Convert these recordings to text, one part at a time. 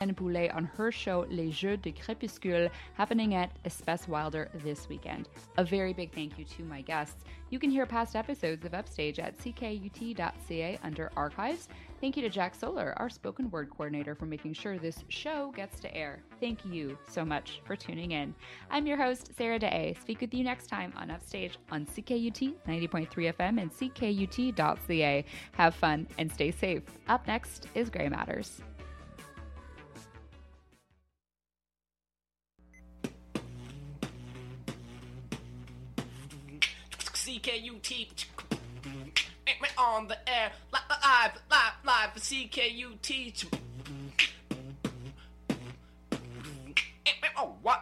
and Boulet on her show Les Jeux de Crépuscule, happening at Espèce Wilder this weekend. A very big thank you to my guests. You can hear past episodes of Upstage at ckut.ca under Archives. Thank you to Jack Solar, our spoken word coordinator, for making sure this show gets to air. Thank you so much for tuning in. I'm your host, Sarah Da'Ay. Speak with you next time on Upstage on CKUT 90.3 FM and ckut.ca. Have fun and stay safe. Up next is Gray Matters. CKUT on the air, live for CKUT. Oh, what?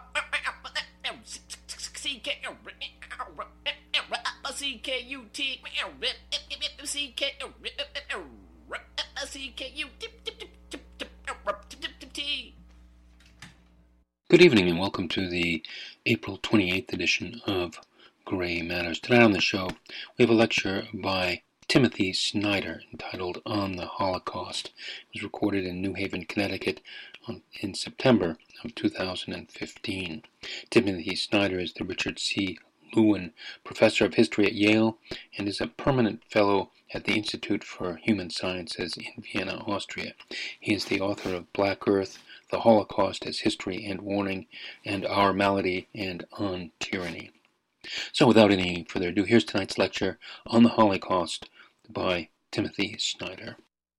Good evening and welcome to the April 28th edition of Gray Matters. Tonight on the show, we have a lecture by Timothy Snyder entitled On the Holocaust. It was recorded in New Haven, Connecticut in September of 2015. Timothy Snyder is the Richard C. Lewin Professor of History at Yale and is a permanent fellow at the Institute for Human Sciences in Vienna, Austria. He is the author of Black Earth, The Holocaust as History and Warning, and Our Malady and On Tyranny. So without any further ado, here's tonight's lecture on the Holocaust by Timothy Snyder.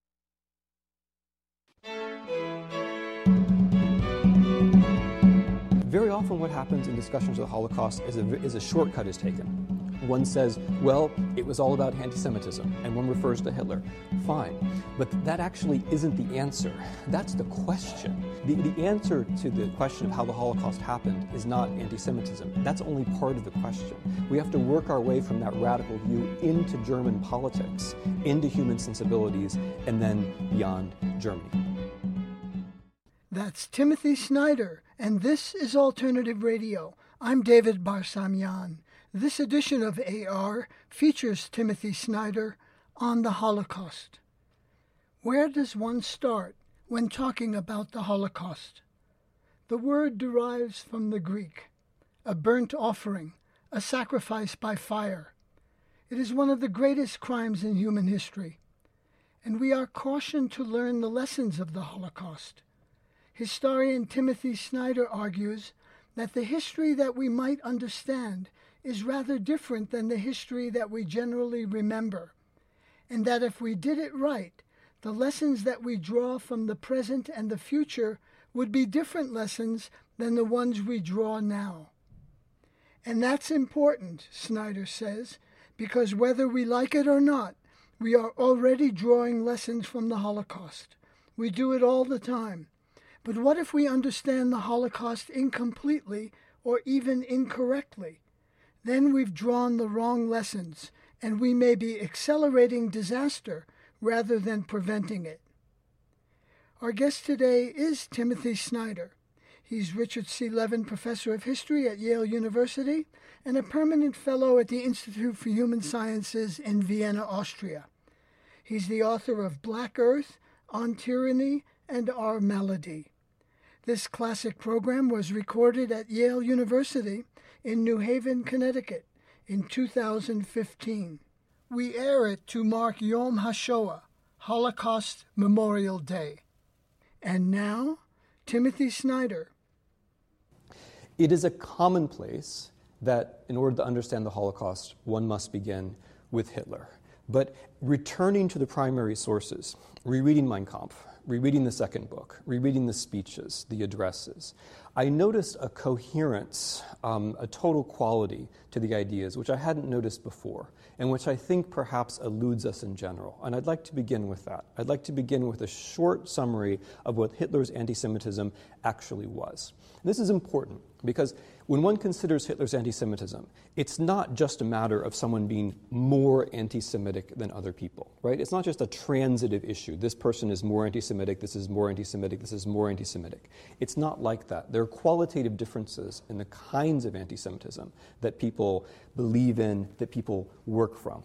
Very often what happens in discussions of the Holocaust is a shortcut is taken. One says, well, it was all about anti-Semitism, and one refers to Hitler. Fine, but that actually isn't the answer. That's the question. The answer to the question of how the Holocaust happened is not anti-Semitism. That's only part of the question. We have to work our way from that radical view into German politics, into human sensibilities, and then beyond Germany. That's Timothy Snyder, and this is Alternative Radio. I'm David Barsamian. This edition of AR features Timothy Snyder on the Holocaust. Where does one start when talking about the Holocaust? The word derives from the Greek, a burnt offering, a sacrifice by fire. It is one of the greatest crimes in human history, and we are cautioned to learn the lessons of the Holocaust. Historian Timothy Snyder argues that the history that we might understand is rather different than the history that we generally remember, and that if we did it right, the lessons that we draw from the present and the future would be different lessons than the ones we draw now. And that's important, Snyder says, because whether we like it or not, we are already drawing lessons from the Holocaust. We do it all the time. But what if we understand the Holocaust incompletely or even incorrectly? Then we've drawn the wrong lessons, and we may be accelerating disaster rather than preventing it. Our guest today is Timothy Snyder. He's Richard C. Levin Professor of History at Yale University and a permanent fellow at the Institute for Human Sciences in Vienna, Austria. He's the author of Black Earth, On Tyranny, and Our Malady. This classic program was recorded at Yale University in New Haven, Connecticut in 2015. We air it to mark Yom HaShoah, Holocaust Memorial Day. And now, Timothy Snyder. It is a commonplace that in order to understand the Holocaust, one must begin with Hitler. But returning to the primary sources, rereading Mein Kampf, rereading the second book, rereading the speeches, the addresses, I noticed a coherence, a total quality to the ideas, which I hadn't noticed before, and which I think perhaps eludes us in general. And I'd like to begin with that. I'd like to begin with a short summary of what Hitler's anti-Semitism actually was. And this is important because when one considers Hitler's anti-Semitism, it's not just a matter of someone being more anti-Semitic than other people, right? It's not just a transitive issue. This person is more anti-Semitic, this is more anti-Semitic, this is more anti-Semitic. It's not like that. There are qualitative differences in the kinds of anti-Semitism that people believe in, that people work from.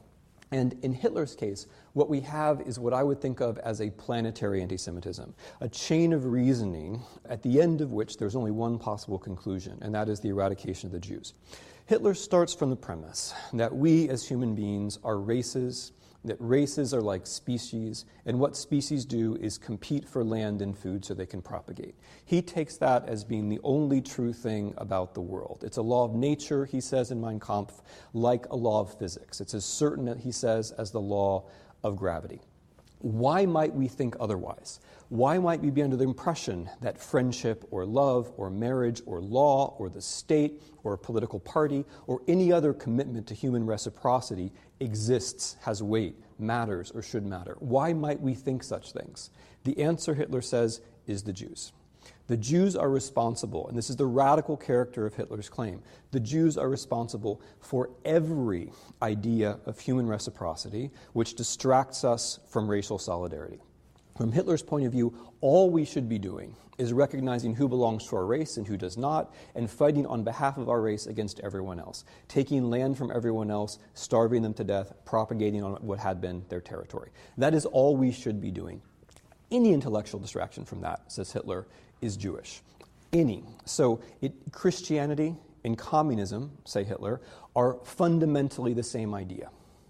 And in Hitler's case, what we have is what I would think of as a planetary anti-Semitism, a chain of reasoning at the end of which there's only one possible conclusion, and that is the eradication of the Jews. Hitler starts from the premise that we as human beings are races, that races are like species, and what species do is compete for land and food so they can propagate. He takes that as being the only true thing about the world. It's a law of nature, he says in Mein Kampf, like a law of physics. It's as certain, he says, as the law of gravity. Why might we think otherwise? Why might we be under the impression that friendship or love or marriage or law or the state or a political party or any other commitment to human reciprocity exists, has weight, matters, or should matter? Why might we think such things? The answer, Hitler says, is the Jews. The Jews are responsible, and this is the radical character of Hitler's claim, the Jews are responsible for every idea of human reciprocity which distracts us from racial solidarity. From Hitler's point of view, all we should be doing is recognizing who belongs to our race and who does not, and fighting on behalf of our race against everyone else, taking land from everyone else, starving them to death, propagating on what had been their territory. That is all we should be doing. Any intellectual distraction from that, says Hitler, is Jewish. Any. So Christianity and communism, say Hitler, are fundamentally the same idea.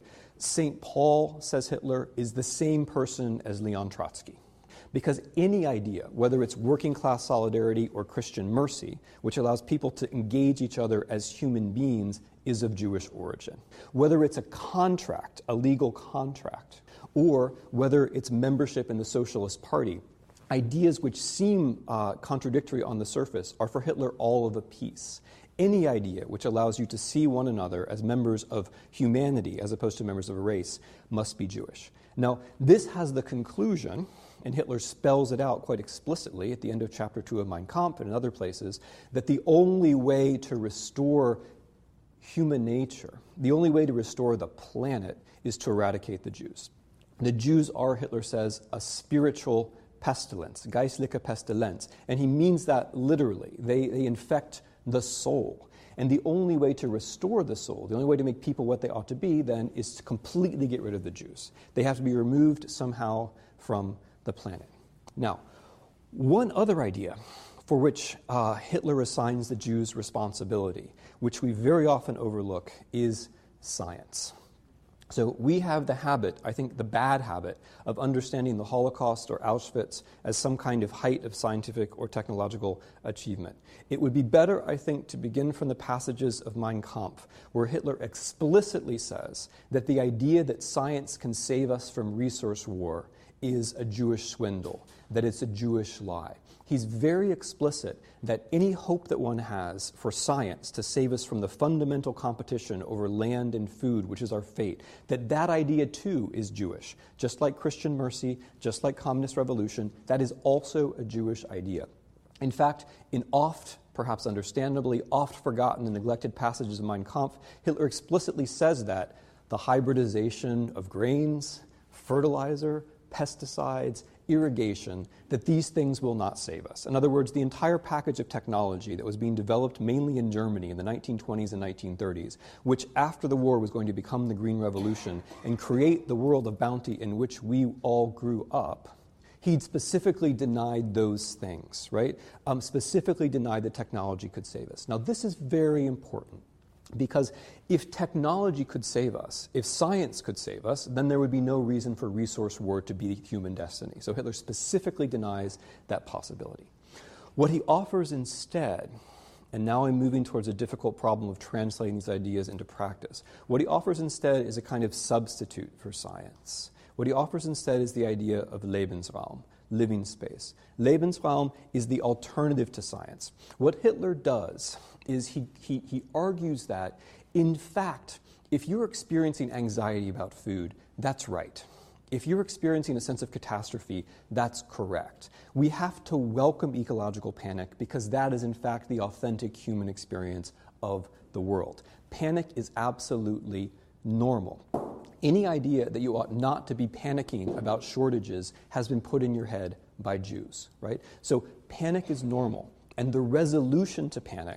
St. Paul, says Hitler, is the same person as Leon Trotsky. Because any idea, whether it's working class solidarity or Christian mercy, which allows people to engage each other as human beings, is of Jewish origin. Whether it's a contract, a legal contract, or whether it's membership in the Socialist Party, ideas which seem contradictory on the surface are for Hitler all of a piece. Any idea which allows you to see one another as members of humanity as opposed to members of a race must be Jewish. Now, this has the conclusion, and Hitler spells it out quite explicitly at the end of chapter 2 of Mein Kampf and in other places, that the only way to restore human nature, the only way to restore the planet, is to eradicate the Jews. The Jews are, Hitler says, a spiritual pestilence, geistliche Pestilenz, and he means that literally. They infect the soul. And the only way to restore the soul, the only way to make people what they ought to be, then, is to completely get rid of the Jews. They have to be removed somehow from the planet. Now, one other idea for which Hitler assigns the Jews responsibility, which we very often overlook, is science. So we have the habit, I think the bad habit, of understanding the Holocaust or Auschwitz as some kind of height of scientific or technological achievement. It would be better, I think, to begin from the passages of Mein Kampf, where Hitler explicitly says that the idea that science can save us from resource war is a Jewish swindle, that it's a Jewish lie. He's very explicit that any hope that one has for science to save us from the fundamental competition over land and food, which is our fate, that idea too is Jewish. Just like Christian mercy, just like communist revolution, that is also a Jewish idea. In fact, in perhaps understandably, oft forgotten and neglected passages of Mein Kampf, Hitler explicitly says that the hybridization of grains, fertilizer, pesticides, irrigation, that these things will not save us. In other words, the entire package of technology that was being developed mainly in Germany in the 1920s and 1930s, which after the war was going to become the Green Revolution and create the world of bounty in which we all grew up, he'd specifically denied those things, right? Specifically denied that technology could save us. Now, this is very important. Because if technology could save us, if science could save us, then there would be no reason for resource war to be human destiny. So Hitler specifically denies that possibility. What he offers instead, and now I'm moving towards a difficult problem of translating these ideas into practice, what he offers instead is a kind of substitute for science. What he offers instead is the idea of Lebensraum, living space. Lebensraum is the alternative to science. What Hitler does is he argues that, in fact, if you're experiencing anxiety about food, that's right. If you're experiencing a sense of catastrophe, that's correct. We have to welcome ecological panic because that is, in fact, the authentic human experience of the world. Panic is absolutely normal. Any idea that you ought not to be panicking about shortages has been put in your head by Jews, right? So panic is normal, and the resolution to panic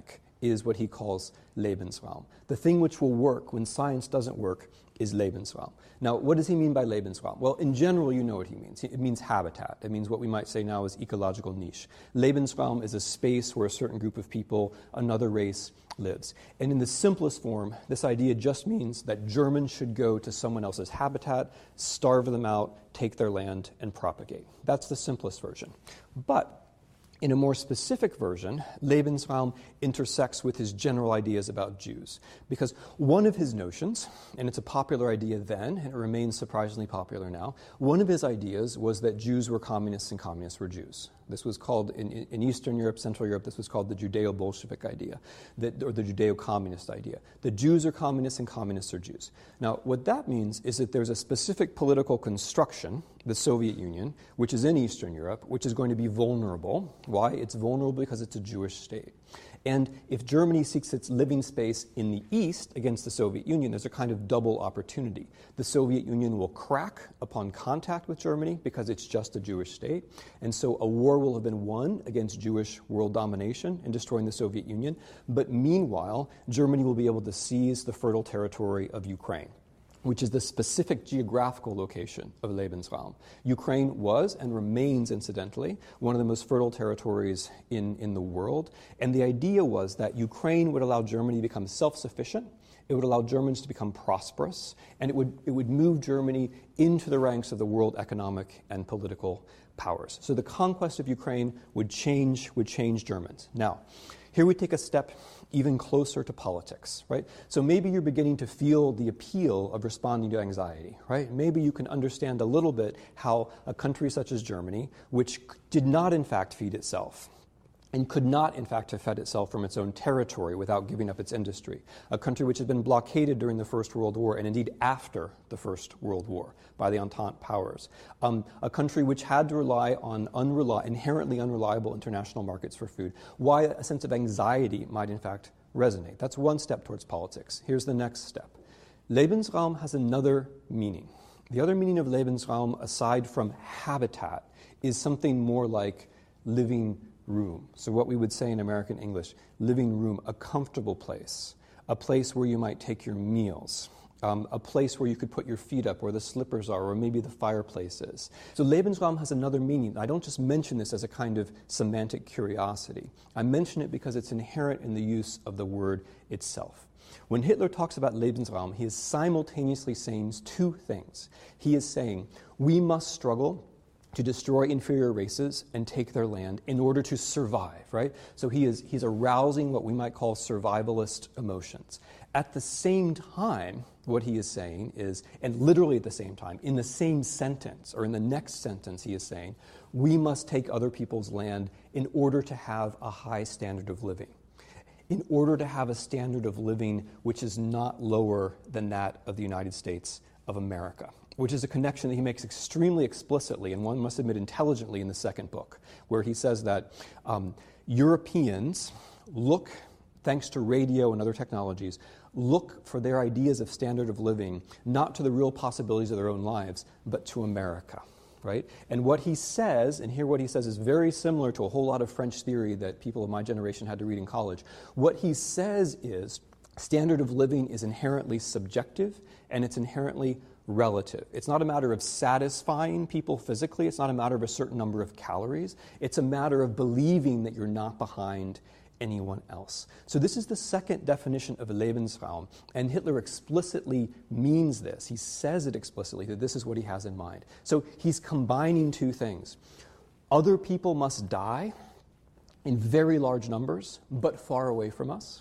is what he calls Lebensraum. The thing which will work when science doesn't work is Lebensraum. Now, what does he mean by Lebensraum? Well, in general, you know what he means. It means habitat. It means what we might say now is ecological niche. Lebensraum is a space where a certain group of people, another race, lives. And in the simplest form, this idea just means that Germans should go to someone else's habitat, starve them out, take their land, and propagate. That's the simplest version. But in a more specific version, Lebensraum intersects with his general ideas about Jews. Because one of his notions, and it's a popular idea then, and it remains surprisingly popular now, one of his ideas was that Jews were communists and communists were Jews. This was called, in Eastern Europe, Central Europe, this was called the Judeo-Bolshevik idea, or the Judeo-Communist idea. The Jews are communists and communists are Jews. Now, what that means is that there's a specific political construction, the Soviet Union, which is in Eastern Europe, which is going to be vulnerable. Why? It's vulnerable because it's a Jewish state. And if Germany seeks its living space in the East against the Soviet Union, there's a kind of double opportunity. The Soviet Union will crack upon contact with Germany because it's just a Jewish state. And so a war will have been won against Jewish world domination and destroying the Soviet Union. But meanwhile, Germany will be able to seize the fertile territory of Ukraine, which is the specific geographical location of Lebensraum. Ukraine was, and remains incidentally, one of the most fertile territories in the world. And the idea was that Ukraine would allow Germany to become self-sufficient, it would allow Germans to become prosperous, and it would move Germany into the ranks of the world economic and political powers. So the conquest of Ukraine would change Germans. Now, here we take a step even closer to politics, right? So maybe you're beginning to feel the appeal of responding to anxiety, right? Maybe you can understand a little bit how a country such as Germany, which did not in fact feed itself, and could not, in fact, have fed itself from its own territory without giving up its industry. A country which had been blockaded during the First World War, and indeed after the First World War, by the Entente powers. A country which had to rely on inherently unreliable international markets for food. Why a sense of anxiety might, in fact, resonate. That's one step towards politics. Here's the next step. Lebensraum has another meaning. The other meaning of Lebensraum, aside from habitat, is something more like living room. So what we would say in American English, living room, a comfortable place, a place where you might take your meals, a place where you could put your feet up, where the slippers are, or maybe the fireplace is. So Lebensraum has another meaning. I don't just mention this as a kind of semantic curiosity. I mention it because it's inherent in the use of the word itself. When Hitler talks about Lebensraum, he is simultaneously saying two things. He is saying, we must struggle to destroy inferior races and take their land in order to survive, right? So he's arousing what we might call survivalist emotions. At the same time, what he is saying is, and literally at the same time, in the same sentence, or in the next sentence, he is saying, we must take other people's land in order to have a high standard of living, in order to have a standard of living which is not lower than that of the United States of America, which is a connection that he makes extremely explicitly, and one must admit intelligently, in the second book, where he says that Europeans look, thanks to radio and other technologies, look for their ideas of standard of living, not to the real possibilities of their own lives, but to America, right? And what he says, and here what he says is very similar to a whole lot of French theory that people of my generation had to read in college. What he says is, standard of living is inherently subjective, and it's inherently relative. It's not a matter of satisfying people physically. It's not a matter of a certain number of calories. It's a matter of believing that you're not behind anyone else. So this is the second definition of a Lebensraum, and Hitler explicitly means this. He says it explicitly, that this is what he has in mind. So he's combining two things. Other people must die in very large numbers, but far away from us,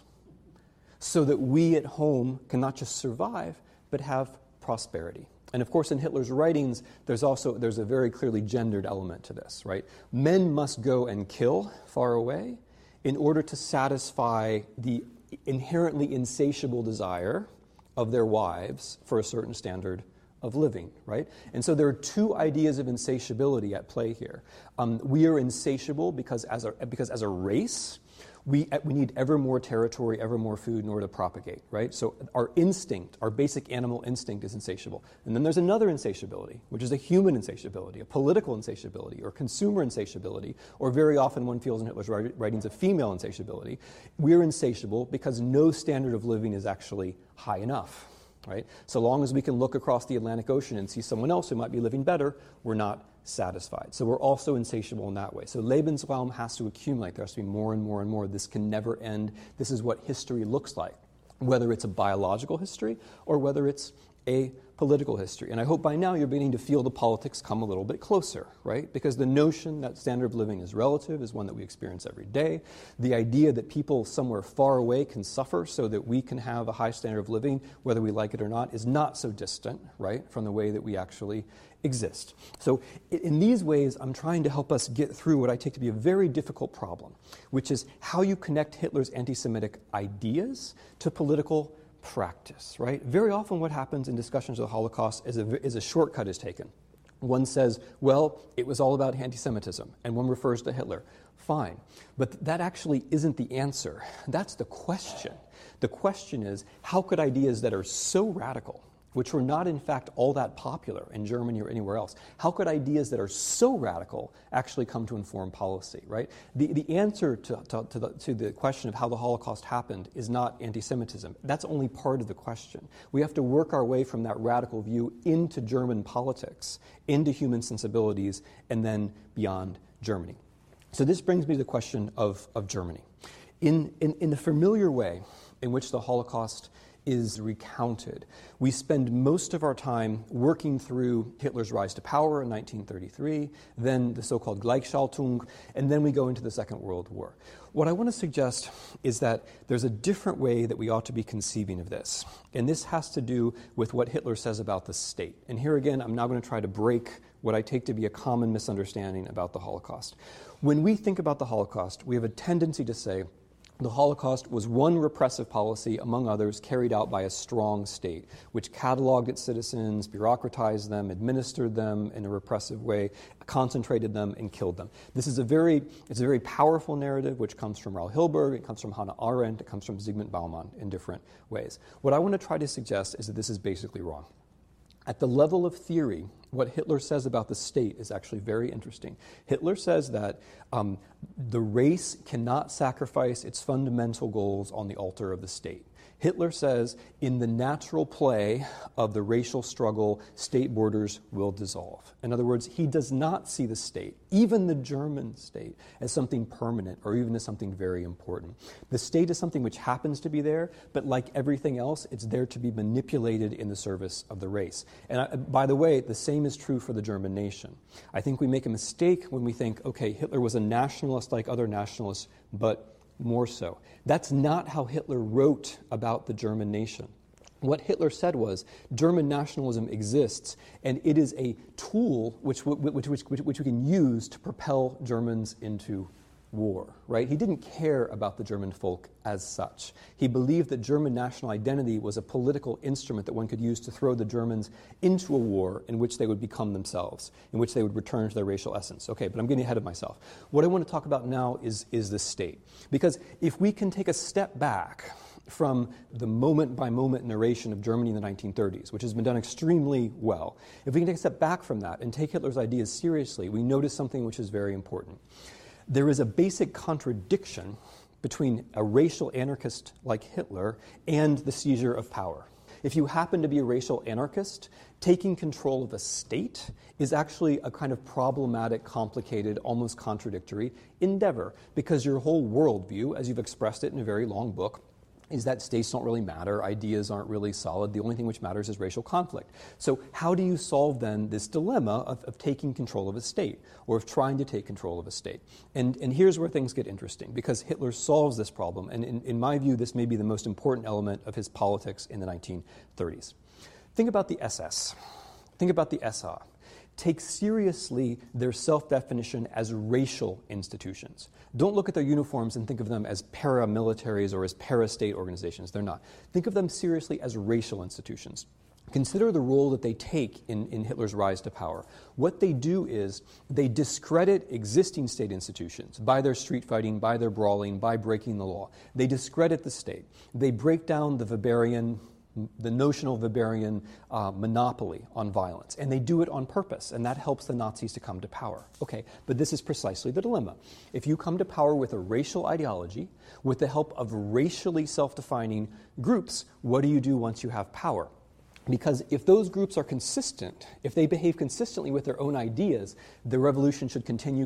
so that we at home can not just survive, but have prosperity. And of course, in Hitler's writings, there's a very clearly gendered element to this, right? Men must go and kill far away in order to satisfy the inherently insatiable desire of their wives for a certain standard of living, right? And so there are two ideas of insatiability at play here. We are insatiable because as a race, We need ever more territory, ever more food in order to propagate, right? So our instinct, our basic animal instinct is insatiable. And then there's another insatiability, which is a human insatiability, a political insatiability, or consumer insatiability, or very often one feels in Hitler's writings a female insatiability. We're insatiable because no standard of living is actually high enough, right? So long as we can look across the Atlantic Ocean and see someone else who might be living better, we're not satisfied. So we're also insatiable in that way. So Lebensraum has to accumulate. There has to be more and more and more. This can never end. This is what history looks like, whether it's a biological history or whether it's a political history. And I hope by now you're beginning to feel the politics come a little bit closer, right? Because the notion that standard of living is relative is one that we experience every day. The idea that people somewhere far away can suffer so that we can have a high standard of living, whether we like it or not, is not so distant, right, from the way that we actually exist. So in these ways, I'm trying to help us get through what I take to be a very difficult problem, which is how you connect Hitler's anti-Semitic ideas to political practice, right? Very often what happens in discussions of the Holocaust is a shortcut is taken. One says, well, it was all about anti-Semitism, and one refers to Hitler. Fine. But that actually isn't the answer. That's the question. The question is, how could ideas that are so radical, which were not in fact all that popular in Germany or anywhere else, how could ideas that are so radical actually come to inform policy, right? The answer to the question of how the Holocaust happened is not anti-Semitism. That's only part of the question. We have to work our way from that radical view into German politics, into human sensibilities, and then beyond Germany. So this brings me to the question of Germany. In the familiar way in which the Holocaust is recounted, we spend most of our time working through Hitler's rise to power in 1933, then the so-called Gleichschaltung, and then we go into the Second World War. What I want to suggest is that there's a different way that we ought to be conceiving of this, and this has to do with what Hitler says about the state. And here again, I'm now going to try to break what I take to be a common misunderstanding about the Holocaust. When we think about the Holocaust, we have a tendency to say, the Holocaust was one repressive policy, among others, carried out by a strong state, which cataloged its citizens, bureaucratized them, administered them in a repressive way, concentrated them, and killed them. It's a very powerful narrative, which comes from Raoul Hilberg, it comes from Hannah Arendt, it comes from Zygmunt Bauman in different ways. What I want to try to suggest is that this is basically wrong. At the level of theory, what Hitler says about the state is actually very interesting. Hitler says that the race cannot sacrifice its fundamental goals on the altar of the state. Hitler says, in the natural play of the racial struggle, state borders will dissolve. In other words, he does not see the state, even the German state, as something permanent or even as something very important. The state is something which happens to be there, but like everything else, it's there to be manipulated in the service of the race. And by the way, the same is true for the German nation. I think we make a mistake when we think, okay, Hitler was a nationalist like other nationalists, but more so. That's not how Hitler wrote about the German nation. What Hitler said was, German nationalism exists, and it is a tool which we can use to propel Germans into war, right? He didn't care about the German folk as such. He believed that German national identity was a political instrument that one could use to throw the Germans into a war in which they would become themselves, in which they would return to their racial essence. Okay, but I'm getting ahead of myself. What I want to talk about now is the state. Because if we can take a step back from the moment-by-moment narration of Germany in the 1930s, which has been done extremely well, if we can take a step back from that and take Hitler's ideas seriously, we notice something which is very important. There is a basic contradiction between a racial anarchist like Hitler and the seizure of power. If you happen to be a racial anarchist, taking control of a state is actually a kind of problematic, complicated, almost contradictory endeavor, because your whole worldview, as you've expressed it in a very long book, is that states don't really matter, ideas aren't really solid, the only thing which matters is racial conflict. So how do you solve then this dilemma of taking control of a state, or of trying to take control of a state? And here's where things get interesting, because Hitler solves this problem, and in my view, this may be the most important element of his politics in the 1930s. Think about the SS. Think about the SA. Take seriously their self-definition as racial institutions. Don't look at their uniforms and think of them as paramilitaries or as para-state organizations. They're not. Think of them seriously as racial institutions. Consider the role that they take in Hitler's rise to power. What they do is they discredit existing state institutions by their street fighting, by their brawling, by breaking the law. They discredit the state. They break down the notional Weberian monopoly on violence. And they do it on purpose, and that helps the Nazis to come to power. Okay, but this is precisely the dilemma. If you come to power with a racial ideology, with the help of racially self-defining groups, what do you do once you have power? Because if those groups are consistent, if they behave consistently with their own ideas, the revolution should continue.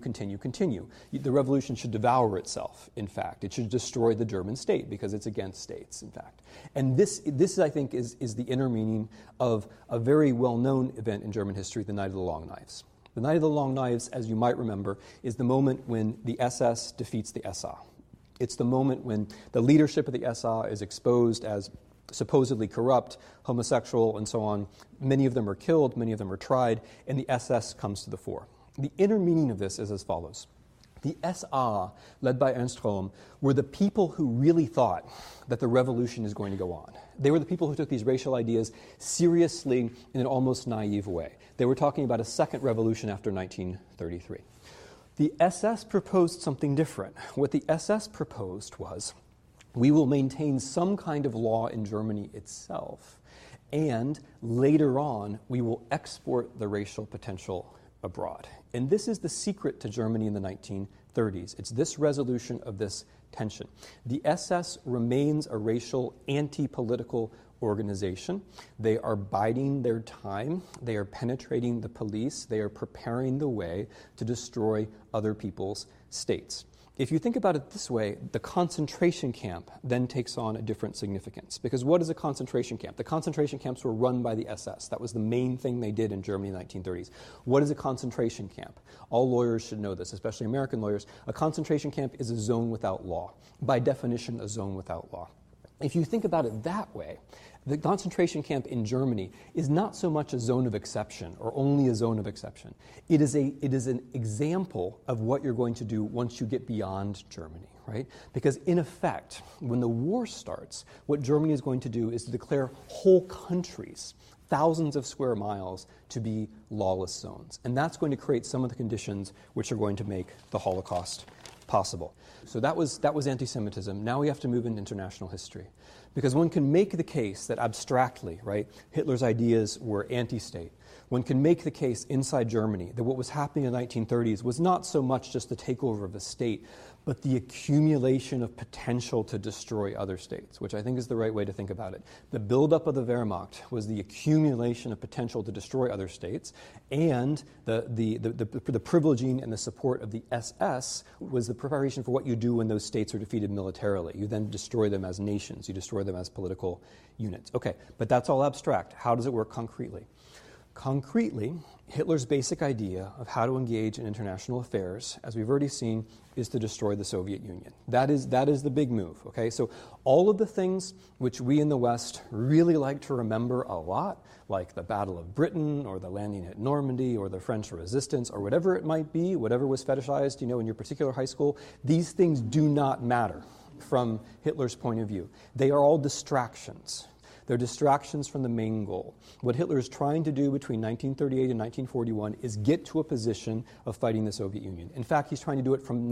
The revolution should devour itself, in fact. It should destroy the German state because it's against states, in fact. And this I think, is the inner meaning of a very well-known event in German history, the Night of the Long Knives. The Night of the Long Knives, as you might remember, is the moment when the SS defeats the SA. It's the moment when the leadership of the SA is exposed as supposedly corrupt, homosexual, and so on. Many of them are killed, many of them are tried, and the SS comes to the fore. The inner meaning of this is as follows. The SA, led by Ernst Röhm, were the people who really thought that the revolution is going to go on. They were the people who took these racial ideas seriously in an almost naive way. They were talking about a second revolution after 1933. The SS proposed something different. What the SS proposed was, we will maintain some kind of law in Germany itself, and later on, we will export the racial potential abroad. And this is the secret to Germany in the 1930s. It's this resolution of this tension. The SS remains a racial, anti-political organization. They are biding their time. They are penetrating the police. They are preparing the way to destroy other people's states. If you think about it this way, the concentration camp then takes on a different significance. Because what is a concentration camp? The concentration camps were run by the SS. That was the main thing they did in Germany in the 1930s. What is a concentration camp? All lawyers should know this, especially American lawyers. A concentration camp is a zone without law. By definition, a zone without law. If you think about it that way, the concentration camp in Germany is not so much a zone of exception or only a zone of exception. It is an example of what you're going to do once you get beyond Germany, right? Because in effect, when the war starts, what Germany is going to do is to declare whole countries, thousands of square miles, to be lawless zones. And that's going to create some of the conditions which are going to make the Holocaust possible. So that was anti-Semitism. Now we have to move into international history. Because one can make the case that abstractly, right, Hitler's ideas were anti-state. One can make the case inside Germany that what was happening in the 1930s was not so much just the takeover of the state, but the accumulation of potential to destroy other states, which I think is the right way to think about it. The buildup of the Wehrmacht was the accumulation of potential to destroy other states, and the privileging and the support of the SS was the preparation for what you do when those states are defeated militarily. You then destroy them as nations. You destroy them as political units. Okay, but that's all abstract. How does it work concretely? Concretely, Hitler's basic idea of how to engage in international affairs, as we've already seen, is to destroy the Soviet Union. That is the big move, okay? So all of the things which we in the West really like to remember a lot, like the Battle of Britain or the landing at Normandy or the French resistance or whatever it might be, whatever was fetishized, in your particular high school, these things do not matter from Hitler's point of view. They are all distractions. They're distractions from the main goal. What Hitler is trying to do between 1938 and 1941 is get to a position of fighting the Soviet Union. In fact, he's trying to do it from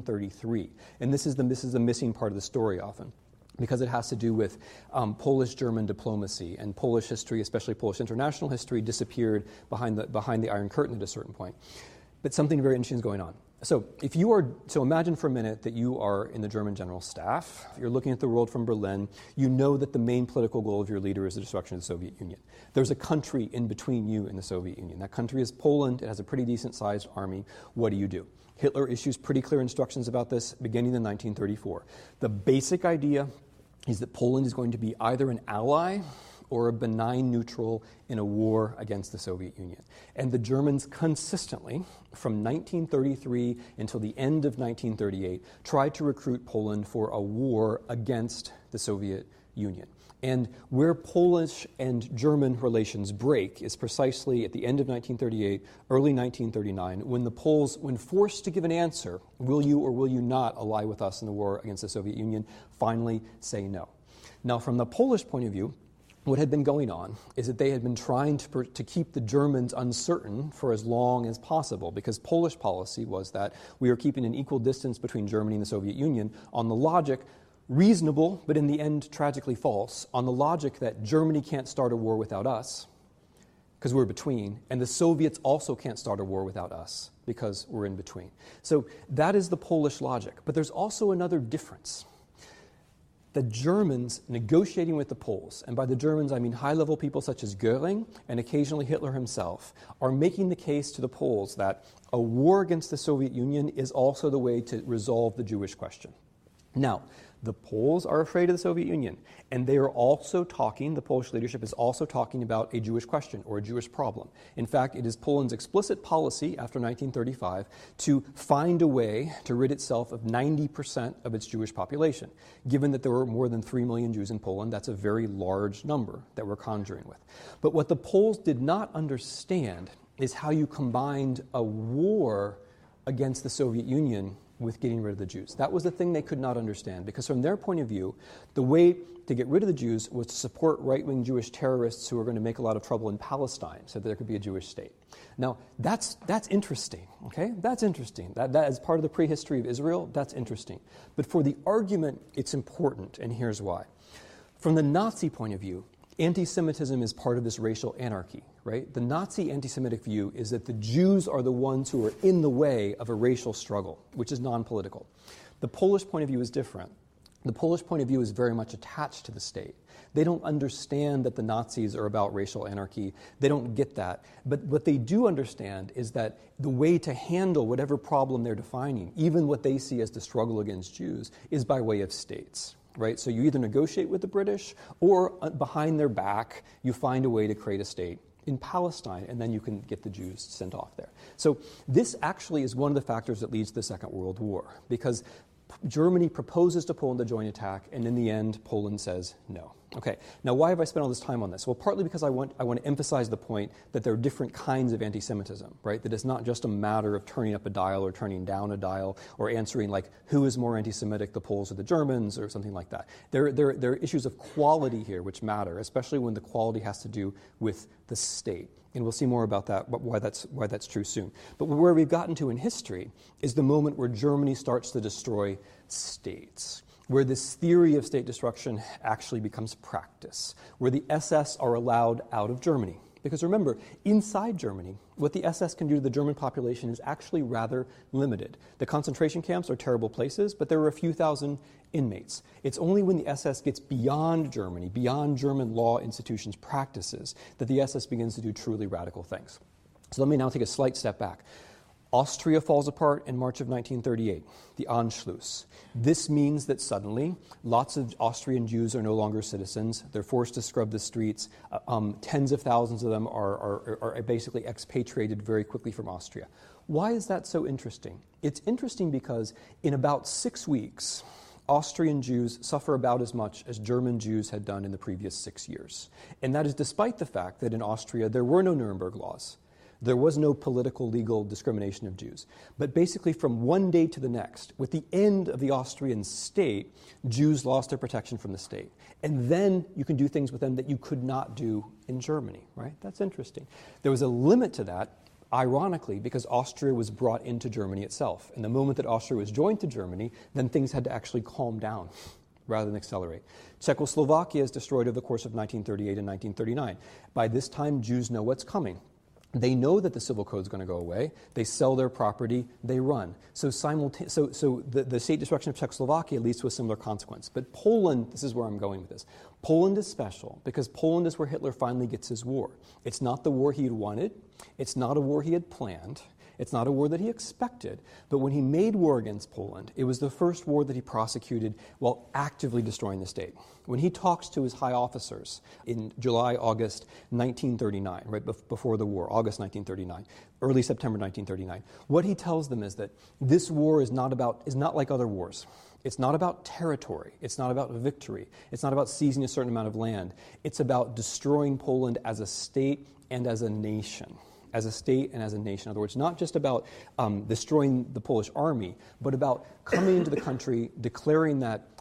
1933. And this is the missing part of the story often, because it has to do with Polish-German diplomacy, and Polish history, especially Polish international history, disappeared behind the Iron Curtain at a certain point. But something very interesting is going on. So imagine for a minute that you are in the German General Staff. You're looking at the world from Berlin. You know that the main political goal of your leader is the destruction of the Soviet Union. There's a country in between you and the Soviet Union. That country is Poland. It has a pretty decent-sized army. What do? Hitler issues pretty clear instructions about this beginning in 1934. The basic idea is that Poland is going to be either an ally or a benign neutral in a war against the Soviet Union. And the Germans consistently, from 1933 until the end of 1938, tried to recruit Poland for a war against the Soviet Union. And where Polish and German relations break is precisely at the end of 1938, early 1939, when the Poles, when forced to give an answer, will you or will you not ally with us in the war against the Soviet Union, finally say no. Now, from the Polish point of view, what had been going on is that they had been trying to keep the Germans uncertain for as long as possible, because Polish policy was that we were keeping an equal distance between Germany and the Soviet Union on the logic, reasonable, but in the end tragically false, on the logic that Germany can't start a war without us, because we're between, and the Soviets also can't start a war without us, because we're in between. So that is the Polish logic. But there's also another difference. The Germans negotiating with the Poles, and by the Germans I mean high-level people such as Goering and occasionally Hitler himself, are making the case to the Poles that a war against the Soviet Union is also the way to resolve the Jewish question. Now, the Poles are afraid of the Soviet Union, and they are also talking, the Polish leadership is also talking about a Jewish question or a Jewish problem. In fact, it is Poland's explicit policy after 1935 to find a way to rid itself of 90% of its Jewish population. Given that there were more than 3 million Jews in Poland, that's a very large number that we're conjuring with. But what the Poles did not understand is how you combined a war against the Soviet Union with getting rid of the Jews. That was the thing they could not understand, because from their point of view, the way to get rid of the Jews was to support right-wing Jewish terrorists who were going to make a lot of trouble in Palestine so that there could be a Jewish state. Now, that's interesting, okay? That's interesting. That as part of the prehistory of Israel, that's interesting. But for the argument, it's important, and here's why. From the Nazi point of view, anti-Semitism is part of this racial anarchy, right? The Nazi anti-Semitic view is that the Jews are the ones who are in the way of a racial struggle, which is non-political. The Polish point of view is different. The Polish point of view is very much attached to the state. They don't understand that the Nazis are about racial anarchy. They don't get that. But what they do understand is that the way to handle whatever problem they're defining, even what they see as the struggle against Jews, is by way of states. Right? So you either negotiate with the British, or behind their back, you find a way to create a state in Palestine, and then you can get the Jews sent off there. So this actually is one of the factors that leads to the Second World War, because Germany proposes to Poland a joint attack, and in the end, Poland says no. Okay, now why have I spent all this time on this? Well, partly because I want to emphasize the point that there are different kinds of anti-Semitism, right? That it's not just a matter of turning up a dial or turning down a dial or answering like, who is more anti-Semitic, the Poles or the Germans, or something like that. There are issues of quality here which matter, especially when the quality has to do with the state. And we'll see more about that, why that's true soon. But where we've gotten to in history is the moment where Germany starts to destroy states, where this theory of state destruction actually becomes practice, where the SS are allowed out of Germany. Because remember, inside Germany, what the SS can do to the German population is actually rather limited. The concentration camps are terrible places, but there are a few thousand inmates. It's only when the SS gets beyond Germany, beyond German law institutions' practices, that the SS begins to do truly radical things. So let me now take a slight step back. Austria falls apart in March of 1938, the Anschluss. This means that suddenly lots of Austrian Jews are no longer citizens. They're forced to scrub the streets. Tens of thousands of them are basically expatriated very quickly from Austria. Why is that so interesting? It's interesting because in about 6 weeks, Austrian Jews suffer about as much as German Jews had done in the previous 6 years. And that is despite the fact that in Austria there were no Nuremberg laws. There was no political, legal discrimination of Jews. But basically from one day to the next, with the end of the Austrian state, Jews lost their protection from the state. And then you can do things with them that you could not do in Germany, right? That's interesting. There was a limit to that, ironically, because Austria was brought into Germany itself. And the moment that Austria was joined to Germany, then things had to actually calm down rather than accelerate. Czechoslovakia is destroyed over the course of 1938 and 1939. By this time, Jews know what's coming. They know that the civil code is going to go away. They sell their property. They run. So the state destruction of Czechoslovakia leads to a similar consequence. But Poland, this is where I'm going with this. Poland is special because Poland is where Hitler finally gets his war. It's not the war he had wanted. It's not a war he had planned. It's not a war that he expected. But when he made war against Poland, it was the first war that he prosecuted while actively destroying the state. When he talks to his high officers in July, August 1939, right before the war, August 1939, early September 1939, what he tells them is that this war is not like other wars. It's not about territory. It's not about victory. It's not about seizing a certain amount of land. It's about destroying Poland as a state and as a nation. As a state and as a nation. In other words, not just about destroying the Polish army, but about coming into the country, declaring that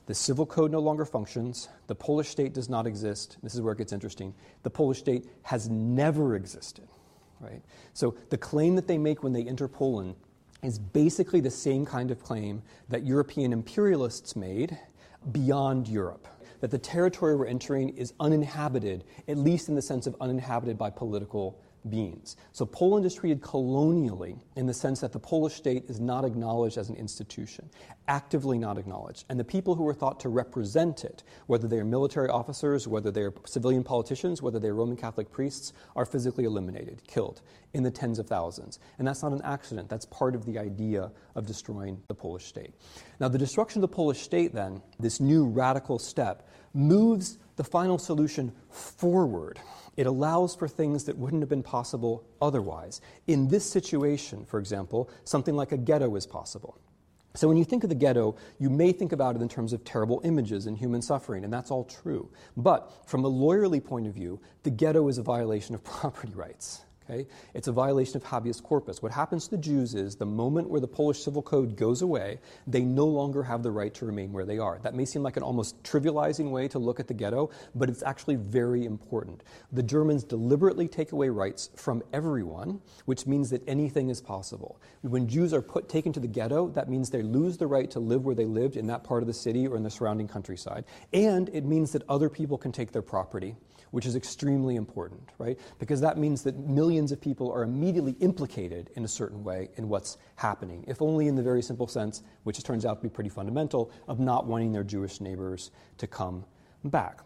The civil code no longer functions. The Polish state does not exist. This is where it gets interesting. The Polish state has never existed, right? So the claim that they make when they enter Poland is basically the same kind of claim that European imperialists made beyond Europe, that the territory we're entering is uninhabited, at least in the sense of uninhabited by political beings. So Poland is treated colonially in the sense that the Polish state is not acknowledged as an institution, actively not acknowledged. And the people who are thought to represent it, whether they are military officers, whether they are civilian politicians, whether they are Roman Catholic priests, are physically eliminated, killed in the tens of thousands. And that's not an accident. That's part of the idea of destroying the Polish state. Now, the destruction of the Polish state, then, this new radical step, moves the final solution forward. It allows for things that wouldn't have been possible otherwise. In this situation, for example, something like a ghetto is possible. So when you think of the ghetto, you may think about it in terms of terrible images and human suffering, and that's all true. But from a lawyerly point of view, the ghetto is a violation of property rights. Okay? It's a violation of habeas corpus. What happens to the Jews is the moment where the Polish civil code goes away, they no longer have the right to remain where they are. That may seem like an almost trivializing way to look at the ghetto, but it's actually very important. The Germans deliberately take away rights from everyone, which means that anything is possible. When Jews are taken to the ghetto, that means they lose the right to live where they lived in that part of the city or in the surrounding countryside. And it means that other people can take their property, which is extremely important, right? Because that means that millions of people are immediately implicated in a certain way in what's happening, if only in the very simple sense, which turns out to be pretty fundamental, of not wanting their Jewish neighbors to come back.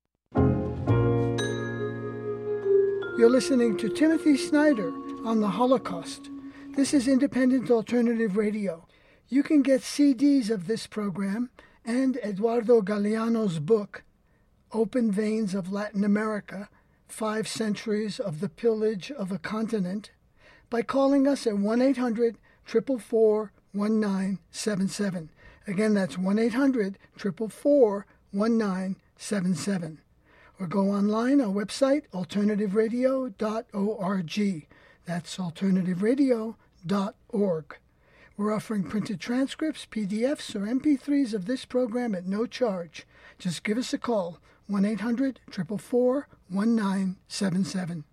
You're listening to Timothy Snyder on the Holocaust. This is Independent Alternative Radio. You can get CDs of this program and Eduardo Galeano's book, Open Veins of Latin America, 5 Centuries of the Pillage of a Continent, by calling us at 1-800-444-1977. Again, that's 1-800-444-1977. Or go online, our website, alternativeradio.org. That's alternativeradio.org. We're offering printed transcripts, PDFs, or MP3s of this program at no charge. Just give us a call, 1-800-444-1977.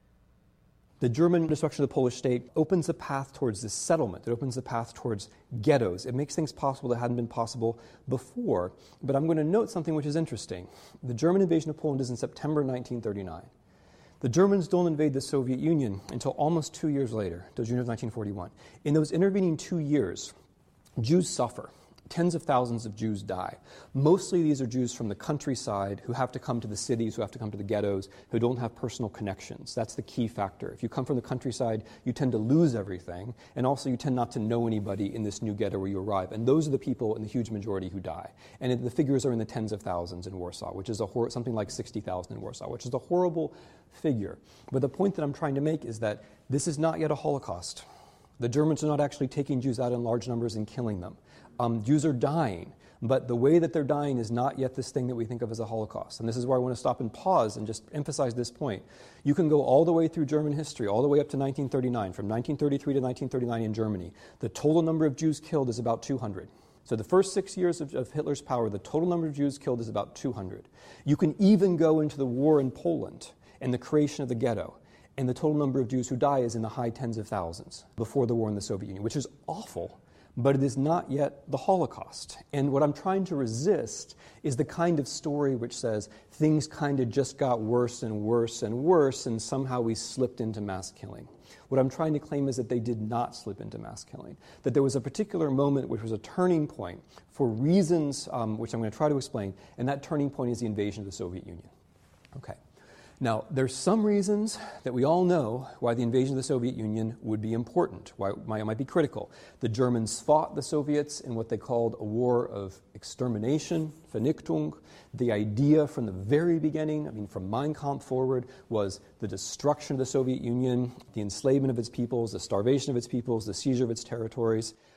The German destruction of the Polish state opens a path towards this settlement. It opens a path towards ghettos. It makes things possible that hadn't been possible before. But I'm going to note something which is interesting. The German invasion of Poland is in September 1939. The Germans don't invade the Soviet Union until almost 2 years later, till June of 1941. In those intervening 2 years, Jews suffer. Tens of thousands of Jews die. Mostly these are Jews from the countryside who have to come to the cities, who have to come to the ghettos, who don't have personal connections. That's the key factor. If you come from the countryside, you tend to lose everything, and also you tend not to know anybody in this new ghetto where you arrive. And those are the people in the huge majority who die. And the figures are in the tens of thousands in Warsaw, which is something like 60,000 in Warsaw, which is a horrible figure. But the point that I'm trying to make is that this is not yet a Holocaust. The Germans are not actually taking Jews out in large numbers and killing them. Jews are dying, but the way that they're dying is not yet this thing that we think of as a Holocaust. And this is where I want to stop and pause and just emphasize this point. You can go all the way through German history, all the way up to 1939. From 1933 to 1939 in Germany, the total number of Jews killed is about 200. So the first 6 years of Hitler's power, the total number of Jews killed is about 200. You can even go into the war in Poland and the creation of the ghetto, and the total number of Jews who die is in the high tens of thousands before the war in the Soviet Union, which is awful. But it is not yet the Holocaust. And what I'm trying to resist is the kind of story which says things kind of just got worse and worse and worse, and somehow we slipped into mass killing. What I'm trying to claim is that they did not slip into mass killing, that there was a particular moment which was a turning point for reasons which I'm going to try to explain, and that turning point is the invasion of the Soviet Union. Okay. Now, there's some reasons that we all know why the invasion of the Soviet Union would be important, why it might be critical. The Germans fought the Soviets in what they called a war of extermination, Vernichtung. The idea from the very beginning, from Mein Kampf forward, was the destruction of the Soviet Union, the enslavement of its peoples, the starvation of its peoples, the seizure of its territories.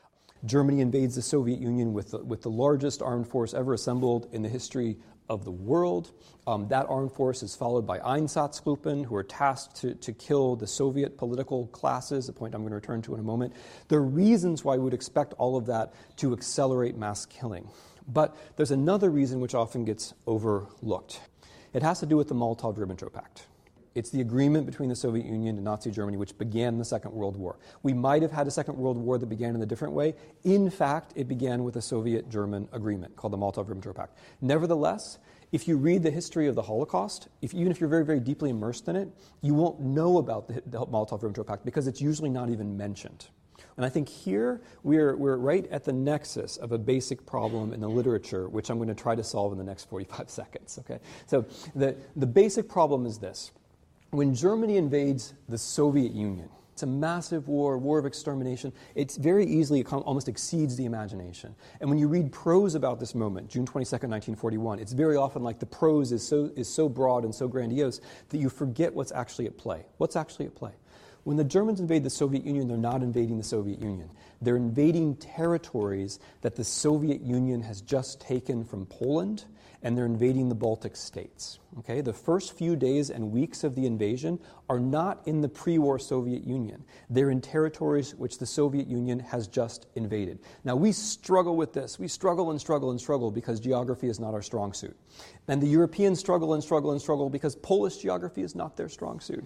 Germany invades the Soviet Union with the largest armed force ever assembled in the history of the world. That armed force is followed by Einsatzgruppen, who are tasked to kill the Soviet political classes, a point I'm going to return to in a moment. There are reasons why we would expect all of that to accelerate mass killing. But there's another reason which often gets overlooked. It has to do with the Molotov-Ribbentrop Pact. It's the agreement between the Soviet Union and Nazi Germany which began the Second World War. We might have had a Second World War that began in a different way. In fact, it began with a Soviet-German agreement called the Molotov-Ribbentrop Pact. Nevertheless, if you read the history of the Holocaust, even if you're very, very deeply immersed in it, you won't know about the Molotov-Ribbentrop Pact because it's usually not even mentioned. And I think here we're right at the nexus of a basic problem in the literature, which I'm going to try to solve in the next 45 seconds. Okay? So the basic problem is this. When Germany invades the Soviet Union, it's a massive war of extermination. It's very easily, it almost exceeds the imagination. And when you read prose about this moment, June 22nd, 1941, it's very often like the prose is so broad and so grandiose that you forget what's actually at play. What's actually at play? When the Germans invade the Soviet Union, they're not invading the Soviet Union. They're invading territories that the Soviet Union has just taken from Poland, and they're invading the Baltic states. Okay? The first few days and weeks of the invasion are not in the pre-war Soviet Union. They're in territories which the Soviet Union has just invaded. Now, we struggle with this. We struggle and struggle and struggle because geography is not our strong suit. And the Europeans struggle and struggle and struggle because Polish geography is not their strong suit.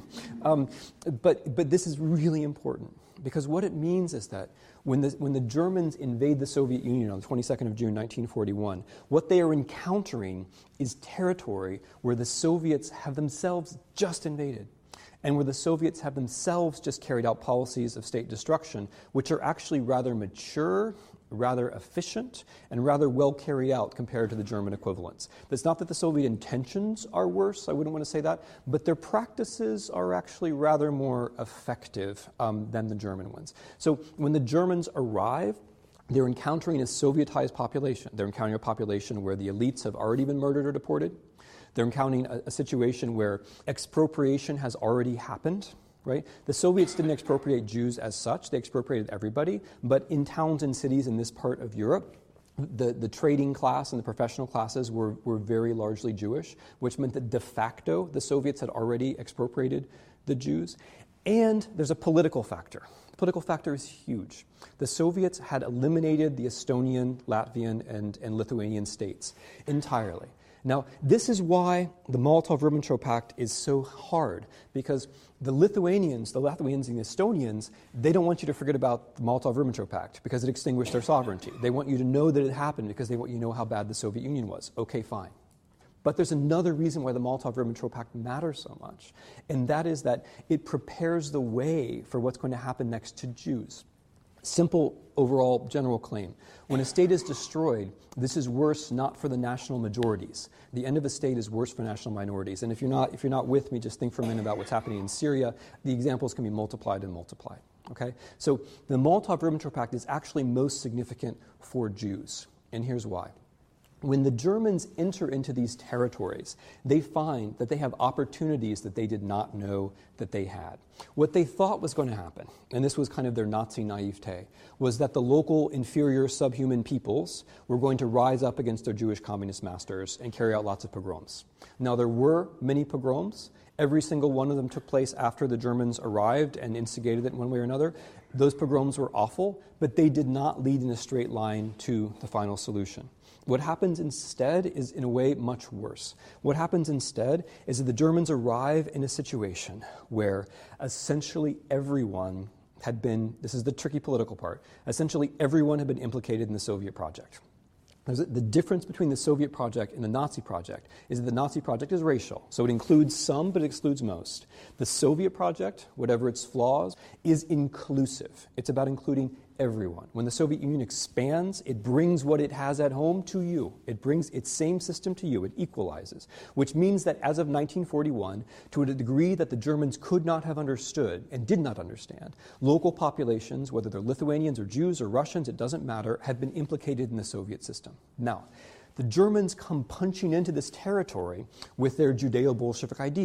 But this is really important, because what it means is that when the Germans invade the Soviet Union on the 22nd of June, 1941, what they are encountering is territory where the Soviets have themselves just invaded, and where the Soviets have themselves just carried out policies of state destruction, which are actually rather mature, rather efficient, and rather well carried out compared to the German equivalents. It's not that the Soviet intentions are worse, I wouldn't want to say that, but their practices are actually rather more effective than the German ones. So when the Germans arrive, they're encountering a Sovietized population. They're encountering a population where the elites have already been murdered or deported. They're encountering a situation where expropriation has already happened. Right? The Soviets didn't expropriate Jews as such. They expropriated everybody. But in towns and cities in this part of Europe, the trading class and the professional classes were very largely Jewish, which meant that de facto the Soviets had already expropriated the Jews. And there's a political factor. The political factor is huge. The Soviets had eliminated the Estonian, Latvian, and Lithuanian states entirely. Now, this is why the Molotov-Ribbentrop Pact is so hard, because the Lithuanians and the Estonians, they don't want you to forget about the Molotov-Ribbentrop Pact because it extinguished their sovereignty. They want you to know that it happened because they want you to know how bad the Soviet Union was. Okay, fine. But there's another reason why the Molotov-Ribbentrop Pact matters so much, and that is that it prepares the way for what's going to happen next to Jews. Simple overall general claim. When a state is destroyed, this is worse not for the national majorities. The end of a state is worse for national minorities. And if you're not with me, just think for a minute about what's happening in Syria. The examples can be multiplied and multiplied. Okay? So the Molotov-Ribbentrop Pact is actually most significant for Jews. And here's why. When the Germans enter into these territories, they find that they have opportunities that they did not know that they had. What they thought was going to happen, and this was kind of their Nazi naivete, was that the local inferior subhuman peoples were going to rise up against their Jewish communist masters and carry out lots of pogroms. Now, there were many pogroms. Every single one of them took place after the Germans arrived and instigated it in one way or another. Those pogroms were awful, but they did not lead in a straight line to the final solution. What happens instead is, in a way, much worse. What happens instead is that the Germans arrive in a situation where essentially everyone had been, this is the tricky political part, essentially everyone had been implicated in the Soviet project. The difference between the Soviet project and the Nazi project is that the Nazi project is racial. So it includes some, but it excludes most. The Soviet project, whatever its flaws, is inclusive. It's about including everyone. When the Soviet Union expands, it brings what it has at home to you. It brings its same system to you. It equalizes, which means that as of 1941, to a degree that the Germans could not have understood and did not understand, local populations, whether they're Lithuanians or Jews or Russians, it doesn't matter, have been implicated in the Soviet system. Now, the Germans come punching into this territory with their Judeo-Bolshevik idea.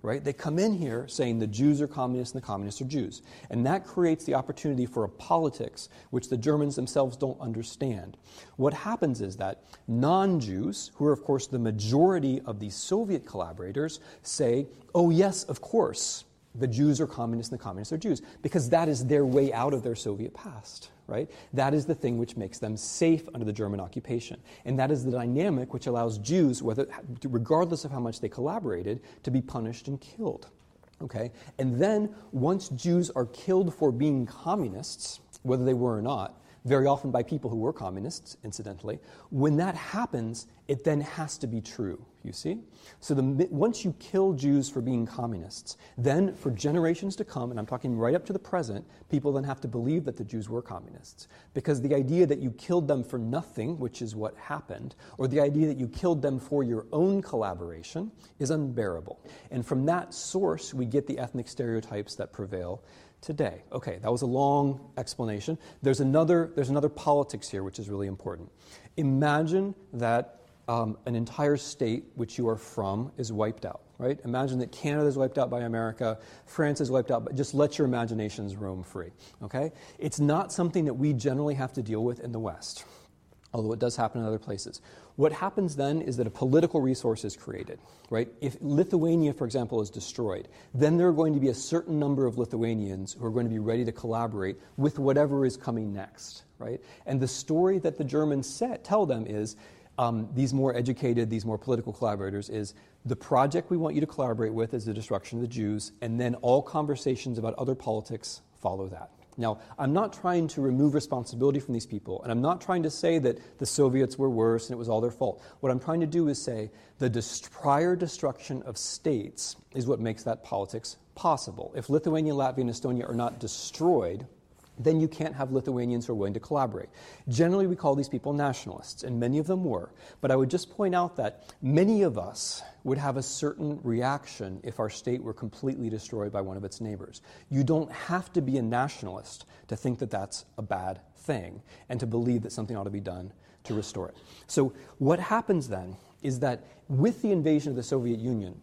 right? They come in here saying the Jews are communists and the communists are Jews. And that creates the opportunity for a politics which the Germans themselves don't understand. What happens is that non-Jews, who are of course the majority of these Soviet collaborators, say, oh yes, of course, the Jews are communists and the communists are Jews, because that is their way out of their Soviet past, right? That is the thing which makes them safe under the German occupation. And that is the dynamic which allows Jews, regardless of how much they collaborated, to be punished and killed, okay? And then, once Jews are killed for being communists, whether they were or not, very often by people who were communists, incidentally, when that happens, it then has to be true, you see? So once you kill Jews for being communists, then for generations to come, and I'm talking right up to the present, people then have to believe that the Jews were communists. Because the idea that you killed them for nothing, which is what happened, or the idea that you killed them for your own collaboration, is unbearable. And from that source, we get the ethnic stereotypes that prevail today. Okay, that was a long explanation. There's another politics here which is really important. Imagine that an entire state which you are from is wiped out, right? Imagine that Canada is wiped out by America, France is wiped out, but just let your imaginations roam free, okay? It's not something that we generally have to deal with in the West, although it does happen in other places. What happens then is that a political resource is created, right? If Lithuania, for example, is destroyed, then there are going to be a certain number of Lithuanians who are going to be ready to collaborate with whatever is coming next, right? And the story that the Germans tell them is, these more educated, these more political collaborators, is the project we want you to collaborate with is the destruction of the Jews, and then all conversations about other politics follow that. Now, I'm not trying to remove responsibility from these people, and I'm not trying to say that the Soviets were worse and it was all their fault. What I'm trying to do is say the prior destruction of states is what makes that politics possible. If Lithuania, Latvia, and Estonia are not destroyed, then you can't have Lithuanians who are willing to collaborate. Generally, we call these people nationalists, and many of them were. But I would just point out that many of us would have a certain reaction if our state were completely destroyed by one of its neighbors. You don't have to be a nationalist to think that that's a bad thing and to believe that something ought to be done to restore it. So what happens then is that with the invasion of the Soviet Union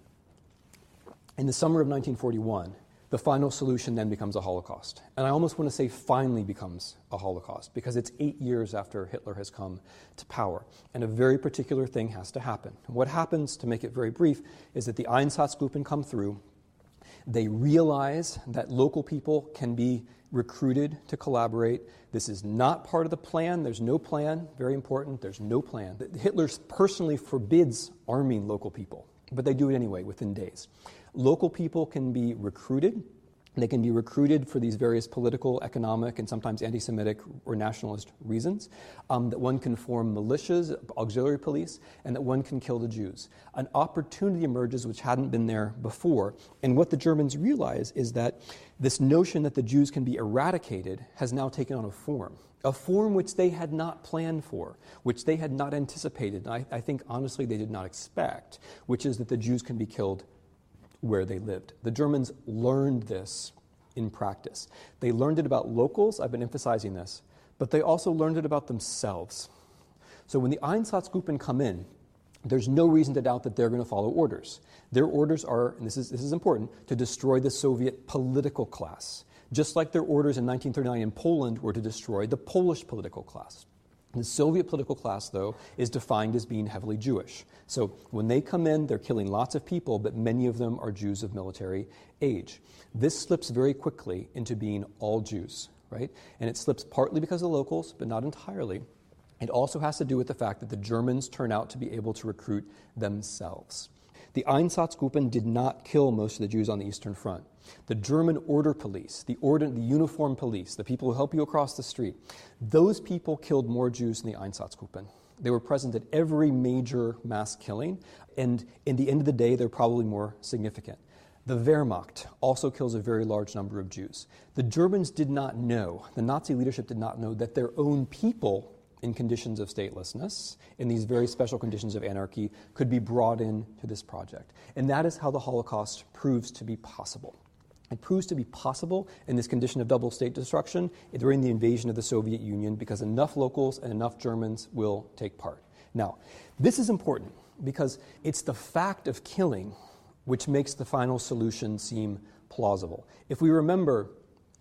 in the summer of 1941, the final solution then becomes a Holocaust. And I almost want to say finally becomes a Holocaust, because it's 8 years after Hitler has come to power. And a very particular thing has to happen. What happens, to make it very brief, is that the Einsatzgruppen come through. They realize that local people can be recruited to collaborate. This is not part of the plan. There's no plan. Very important. There's no plan. Hitler personally forbids arming local people, but they do it anyway within days. Local people can be recruited. They can be recruited for these various political, economic, and sometimes anti-Semitic or nationalist reasons, that one can form militias, auxiliary police, and that one can kill the Jews. An opportunity emerges which hadn't been there before, and what the Germans realize is that this notion that the Jews can be eradicated has now taken on a form which they had not planned for, which they had not anticipated, and I think honestly they did not expect, which is that the Jews can be killed where they lived. The Germans learned this in practice. They learned it about locals, I've been emphasizing this, but they also learned it about themselves. So when the Einsatzgruppen come in, there's no reason to doubt that they're going to follow orders. Their orders are, and this is important, to destroy the Soviet political class, just like their orders in 1939 in Poland were to destroy the Polish political class. The Soviet political class, though, is defined as being heavily Jewish. So when they come in, they're killing lots of people, but many of them are Jews of military age. This slips very quickly into being all Jews, right? And it slips partly because of the locals, but not entirely. It also has to do with the fact that the Germans turn out to be able to recruit themselves. The Einsatzgruppen did not kill most of the Jews on the Eastern Front. The German order police, the uniformed police, the people who help you across the street, those people killed more Jews than the Einsatzgruppen. They were present at every major mass killing, and in the end of the day, they're probably more significant. The Wehrmacht also kills a very large number of Jews. The Germans did not know, the Nazi leadership did not know that their own people in conditions of statelessness, in these very special conditions of anarchy, could be brought in to this project. And that is how the Holocaust proves to be possible. It proves to be possible in this condition of double state destruction during the invasion of the Soviet Union because enough locals and enough Germans will take part. Now, this is important because it's the fact of killing which makes the final solution seem plausible. If we remember,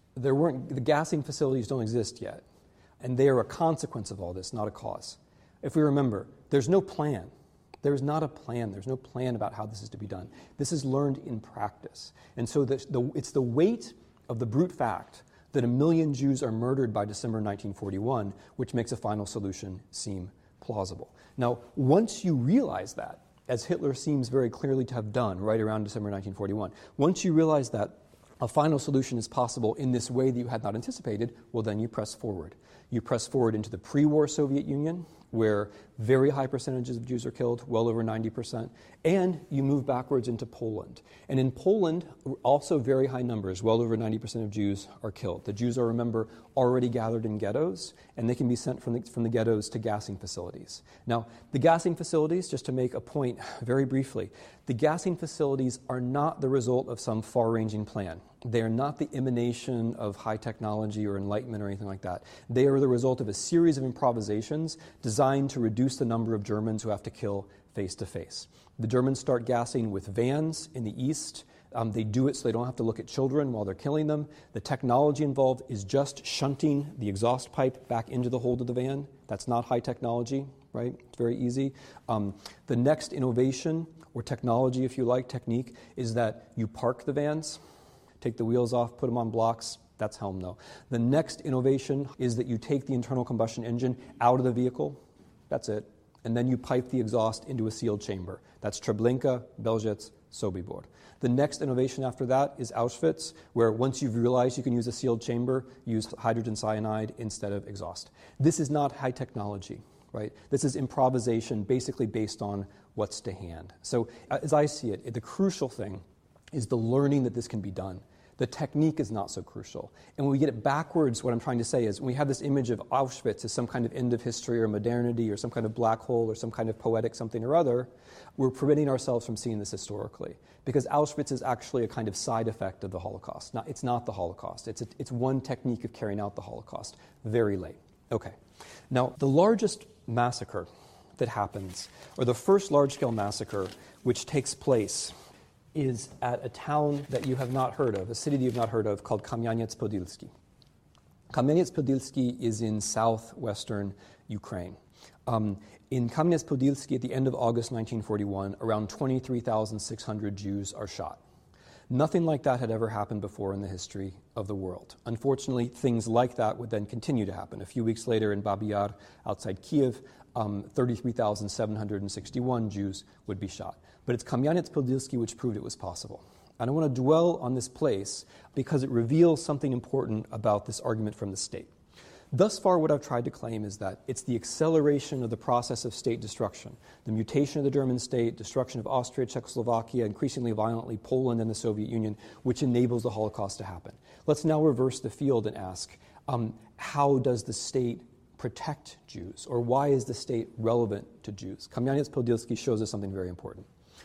the gassing facilities don't exist yet, and they are a consequence of all this, not a cause. If we remember, there's no plan. There is not a plan. There's no plan about how this is to be done. This is learned in practice. And so it's the weight of the brute fact that 1 million Jews are murdered by December 1941, which makes a final solution seem plausible. Now, once you realize that, as Hitler seems very clearly to have done right around December 1941, once you realize that a final solution is possible in this way that you had not anticipated, well, then you press forward. You press forward into the pre-war Soviet Union, where very high percentages of Jews are killed, well over 90%, and you move backwards into Poland. And in Poland, also very high numbers, well over 90% of Jews are killed. The Jews are, remember, already gathered in ghettos, and they can be sent from the ghettos to gassing facilities. Now, the gassing facilities, just to make a point very briefly, the gassing facilities are not the result of some far-ranging plan. They are not the emanation of high technology or enlightenment or anything like that. They are the result of a series of improvisations designed to reduce the number of Germans who have to kill face-to-face. The Germans start gassing with vans in the east. They do it so they don't have to look at children while they're killing them. The technology involved is just shunting the exhaust pipe back into the hold of the van. That's not high technology, right? It's very easy. The next innovation, or technology if you like, technique, is that you park the vans, take the wheels off, put them on blocks. That's Helm, though. The next innovation is that you take the internal combustion engine out of the vehicle. That's it. And then you pipe the exhaust into a sealed chamber. That's Treblinka, Belzec, Sobibor. The next innovation after that is Auschwitz, where once you've realized you can use a sealed chamber, use hydrogen cyanide instead of exhaust. This is not high technology, right? This is improvisation basically based on what's to hand. So as I see it, the crucial thing is the learning that this can be done. The technique is not so crucial. And when we get it backwards, what I'm trying to say is when we have this image of Auschwitz as some kind of end of history or modernity or some kind of black hole or some kind of poetic something or other, we're preventing ourselves from seeing this historically. Because Auschwitz is actually a kind of side effect of the Holocaust. It's not the Holocaust. It's one technique of carrying out the Holocaust. Very late. Okay. Now, the largest massacre that happens, or the first large-scale massacre which takes place, is at a town that you have not heard of, a city that you have not heard of, called Kamyanets-Podilsky. Kamyanets-Podilsky is in southwestern Ukraine. In Kamyanets-Podilsky, at the end of August 1941, around 23,600 Jews are shot. Nothing like that had ever happened before in the history of the world. Unfortunately, things like that would then continue to happen. A few weeks later in Babi Yar, outside Kiev, 33,761 Jews would be shot. But it's Kamyanets-Podilsky which proved it was possible. And I want to dwell on this place because it reveals something important about this argument from the state. Thus far, what I've tried to claim is that it's the acceleration of the process of state destruction, the mutation of the German state, destruction of Austria, Czechoslovakia, increasingly violently Poland and the Soviet Union, which enables the Holocaust to happen. Let's now reverse the field and ask, how does the state protect Jews, or why is the state relevant to Jews? Kamyanets-Podilsky shows us something very important.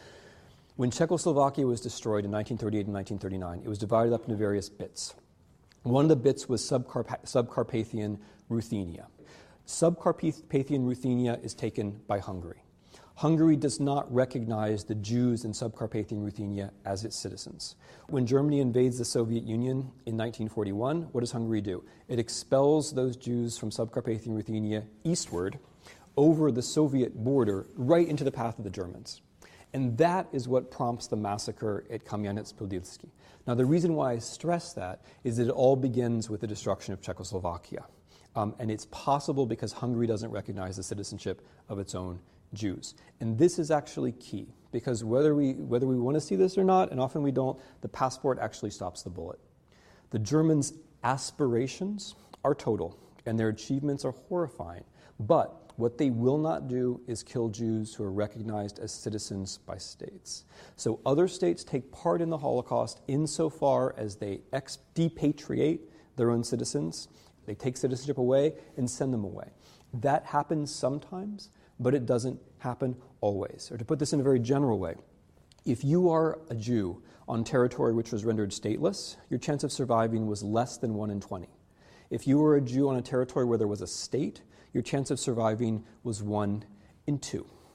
When Czechoslovakia was destroyed in 1938 and 1939, it was divided up into various bits. One of the bits was Subcarpathian Ruthenia. Subcarpathian Ruthenia is taken by Hungary. Hungary does not recognize the Jews in Subcarpathian Ruthenia as its citizens. When Germany invades the Soviet Union in 1941, what does Hungary do? It expels those Jews from Subcarpathian Ruthenia eastward over the Soviet border right into the path of the Germans. And that is what prompts the massacre at Kamyanets-Podilsky. Now, the reason why I stress that is that it all begins with the destruction of Czechoslovakia. And it's possible because Hungary doesn't recognize the citizenship of its own Jews. And this is actually key, because whether we want to see this or not, and often we don't, the passport actually stops the bullet. The Germans' aspirations are total, and their achievements are horrifying. But what they will not do is kill Jews who are recognized as citizens by states. So other states take part in the Holocaust insofar as they depatriate their own citizens. They take citizenship away and send them away. That happens sometimes, but it doesn't happen always. Or to put this in a very general way, if you are a Jew on territory which was rendered stateless, your chance of surviving was less than 1 in 20. If you were a Jew on a territory where there was a state, your chance of surviving was 1 in 2.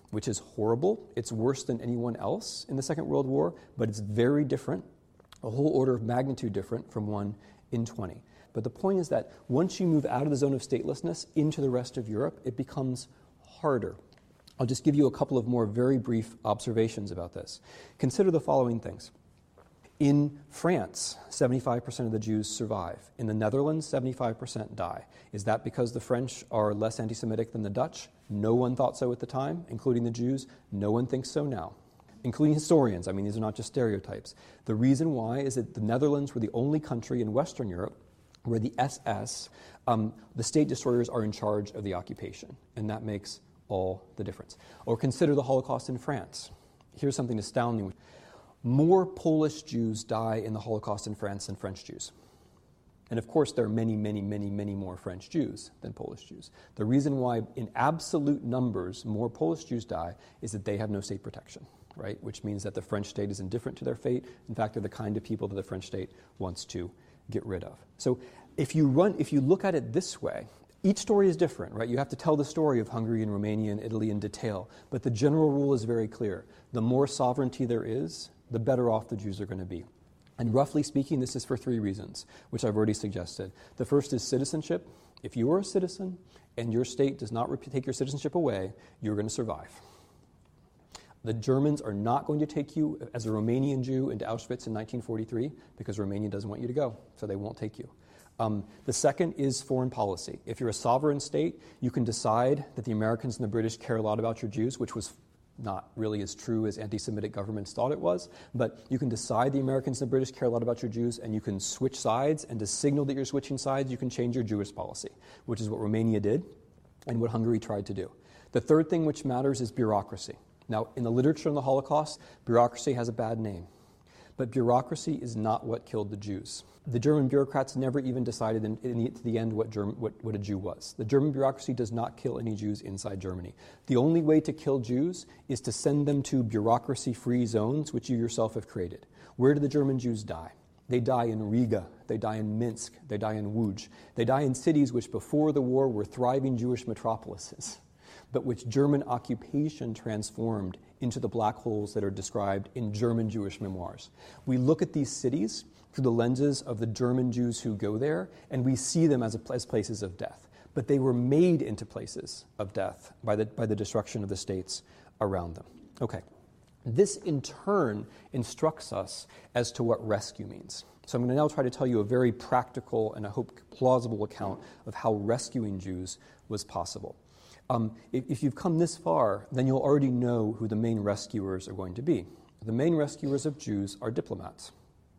which is horrible. It's worse than anyone else in the Second World War, but it's very different, a whole order of magnitude different from 1 in 20. But the point is that once you move out of the zone of statelessness into the rest of Europe, it becomes harder. I'll just give you a couple of more very brief observations about this. Consider the following things. In France, 75% of the Jews survive. In the Netherlands, 75% die. Is that because the French are less anti-Semitic than the Dutch? No one thought so at the time, including the Jews. No one thinks so now, including historians. I mean, these are not just stereotypes. The reason why is that the Netherlands were the only country in Western Europe where the SS, the state destroyers, are in charge of the occupation, and that makes all the difference. Or consider the Holocaust in France. Here's something astounding. More Polish Jews die in the Holocaust in France than French Jews. And of course, there are many, many, many, many more French Jews than Polish Jews. The reason why, in absolute numbers, more Polish Jews die is that they have no state protection, right? Which means that the French state is indifferent to their fate. In fact, they're the kind of people that the French state wants to get rid of. So if you look at it this way, each story is different, right? You have to tell the story of Hungary and Romania and Italy in detail, but the general rule is very clear. The more sovereignty there is, the better off the Jews are going to be. And roughly speaking, this is for 3 reasons, which I've already suggested. The first is citizenship. If you are a citizen and your state does not take your citizenship away, you're going to survive. The Germans are not going to take you as a Romanian Jew into Auschwitz in 1943 because Romania doesn't want you to go, so they won't take you. The second is foreign policy. If you're a sovereign state, you can decide that the Americans and the British care a lot about your Jews, which was not really as true as anti-Semitic governments thought it was, but you can decide the Americans and the British care a lot about your Jews, and you can switch sides, and to signal that you're switching sides, you can change your Jewish policy, which is what Romania did and what Hungary tried to do. The third thing which matters is bureaucracy. Now, in the literature on the Holocaust, bureaucracy has a bad name, but bureaucracy is not what killed the Jews. The German bureaucrats never even decided to the end what a Jew was. The German bureaucracy does not kill any Jews inside Germany. The only way to kill Jews is to send them to bureaucracy-free zones, which you yourself have created. Where do the German Jews die? They die in Riga, they die in Minsk, they die in Łódź. They die in cities which before the war were thriving Jewish metropolises, but which German occupation transformed into the black holes that are described in German Jewish memoirs. We look at these cities through the lenses of the German Jews who go there, and we see them as places of death. But they were made into places of death by the destruction of the states around them. Okay. This, in turn, instructs us as to what rescue means. So I'm going to now try to tell you a very practical and I hope plausible account of how rescuing Jews was possible. If you've come this far, then you'll already know who the main rescuers are going to be. The main rescuers of Jews are diplomats.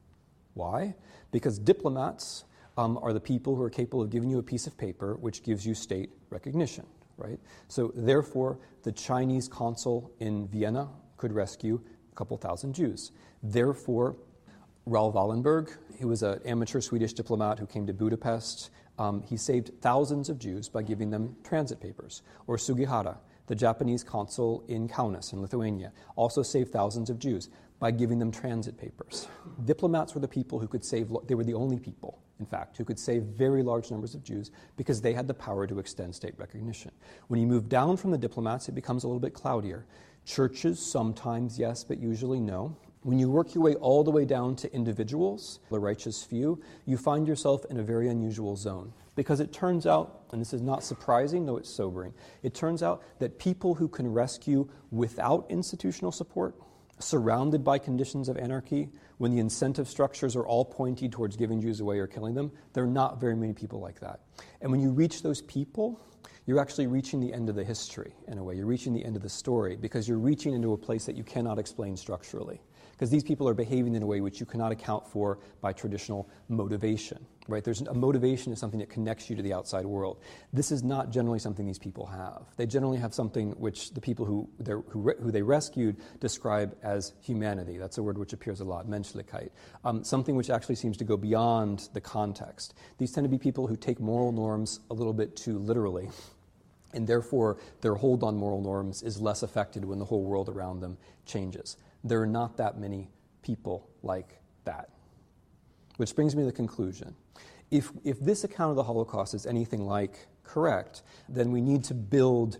Why? Because diplomats are the people who are capable of giving you a piece of paper which gives you state recognition, right? So therefore, the Chinese consul in Vienna could rescue a couple thousand Jews. Therefore, Raoul Wallenberg, who was an amateur Swedish diplomat who came to Budapest, he saved thousands of Jews by giving them transit papers. Or Sugihara, the Japanese consul in Kaunas in Lithuania, also saved thousands of Jews by giving them transit papers. Diplomats were the people who could save, they were the only people, in fact, who could save very large numbers of Jews because they had the power to extend state recognition. When you move down from the diplomats, it becomes a little bit cloudier. Churches, sometimes yes, but usually no. When you work your way all the way down to individuals, the righteous few, you find yourself in a very unusual zone. Because it turns out, and this is not surprising, though it's sobering, it turns out that people who can rescue without institutional support, surrounded by conditions of anarchy, when the incentive structures are all pointed towards giving Jews away or killing them, there are not very many people like that. And when you reach those people, you're actually reaching the end of the history, in a way. You're reaching the end of the story, because you're reaching into a place that you cannot explain structurally. Because these people are behaving in a way which you cannot account for by traditional motivation, right? There's a motivation is something that connects you to the outside world. This is not generally something these people have. They generally have something which the people who they rescued describe as humanity. That's a word which appears a lot, Menschlichkeit. Something which actually seems to go beyond the context. These tend to be people who take moral norms a little bit too literally, and therefore their hold on moral norms is less affected when the whole world around them changes. There are not that many people like that. Which brings me to the conclusion. If this account of the Holocaust is anything like correct, then we need to build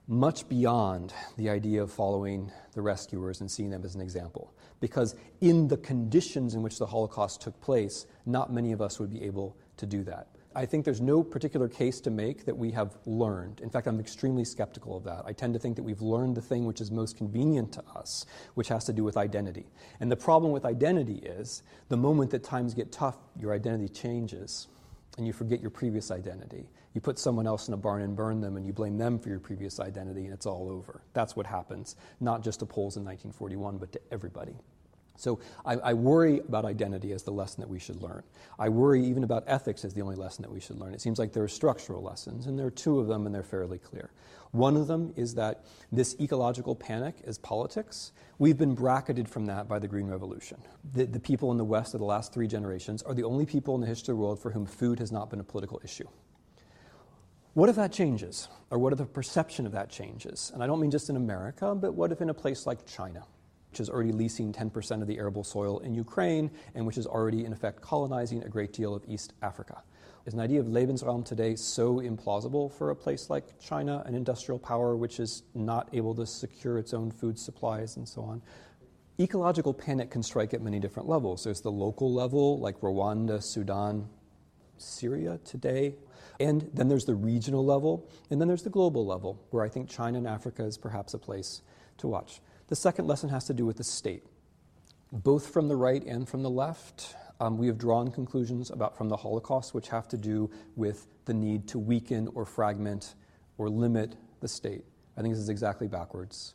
much beyond the idea of following the rescuers and seeing them as an example. Because in the conditions in which the Holocaust took place, not many of us would be able to do that. I think there's no particular case to make that we have learned. In fact, I'm extremely skeptical of that. I tend to think that we've learned the thing which is most convenient to us, which has to do with identity. And the problem with identity is the moment that times get tough, your identity changes, and you forget your previous identity. You put someone else in a barn and burn them, and you blame them for your previous identity, and it's all over. That's what happens, not just to Poles in 1941, but to everybody. So I worry about identity as the lesson that we should learn. I worry even about ethics as the only lesson that we should learn. It seems like there are structural lessons, and there are two of them, and they're fairly clear. One of them is that this ecological panic is politics. We've been bracketed from that by the Green Revolution. The people in the West of the last 3 generations are the only people in the history of the world for whom food has not been a political issue. What if that changes? Or what if the perception of that changes? And I don't mean just in America, but what if in a place like China, which is already leasing 10% of the arable soil in Ukraine, and which is already, in effect, colonizing a great deal of East Africa? Is an idea of Lebensraum today so implausible for a place like China, an industrial power which is not able to secure its own food supplies and so on? Ecological panic can strike at many different levels. There's the local level, like Rwanda, Sudan, Syria today. And then there's the regional level, and then there's the global level, where I think China and Africa is perhaps a place to watch. The second lesson has to do with the state. Both from the right and from the left, we have drawn conclusions from the Holocaust which have to do with the need to weaken or fragment or limit the state. I think this is exactly backwards.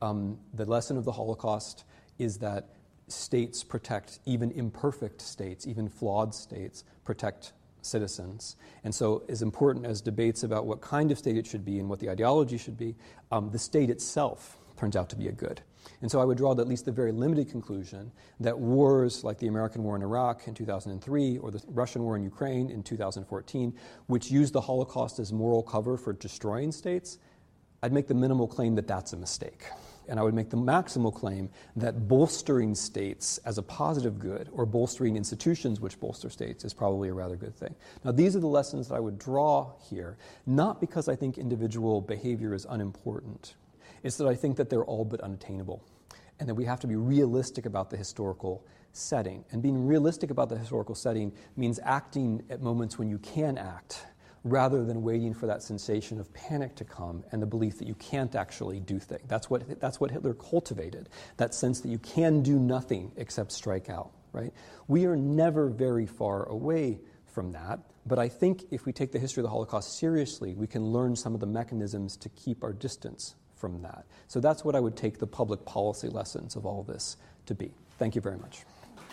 The lesson of the Holocaust is that states protect, even imperfect states, even flawed states, protect citizens. And so as important as debates about what kind of state it should be and what the ideology should be, the state itself turns out to be a good. And so I would draw at least the very limited conclusion that wars like the American war in Iraq in 2003 or the Russian war in Ukraine in 2014, which used the Holocaust as moral cover for destroying states, I'd make the minimal claim that that's a mistake. And I would make the maximal claim that bolstering states as a positive good or bolstering institutions which bolster states is probably a rather good thing. Now, these are the lessons that I would draw here, not because I think individual behavior is unimportant. It's that I think that they're all but unattainable, and that we have to be realistic about the historical setting. And being realistic about the historical setting means acting at moments when you can act, rather than waiting for that sensation of panic to come and the belief that you can't actually do things. That's what Hitler cultivated, that sense that you can do nothing except strike out, right? We are never very far away from that, but I think if we take the history of the Holocaust seriously, we can learn some of the mechanisms to keep our distance from that. So that's what I would take the public policy lessons of all this to be. Thank you very much.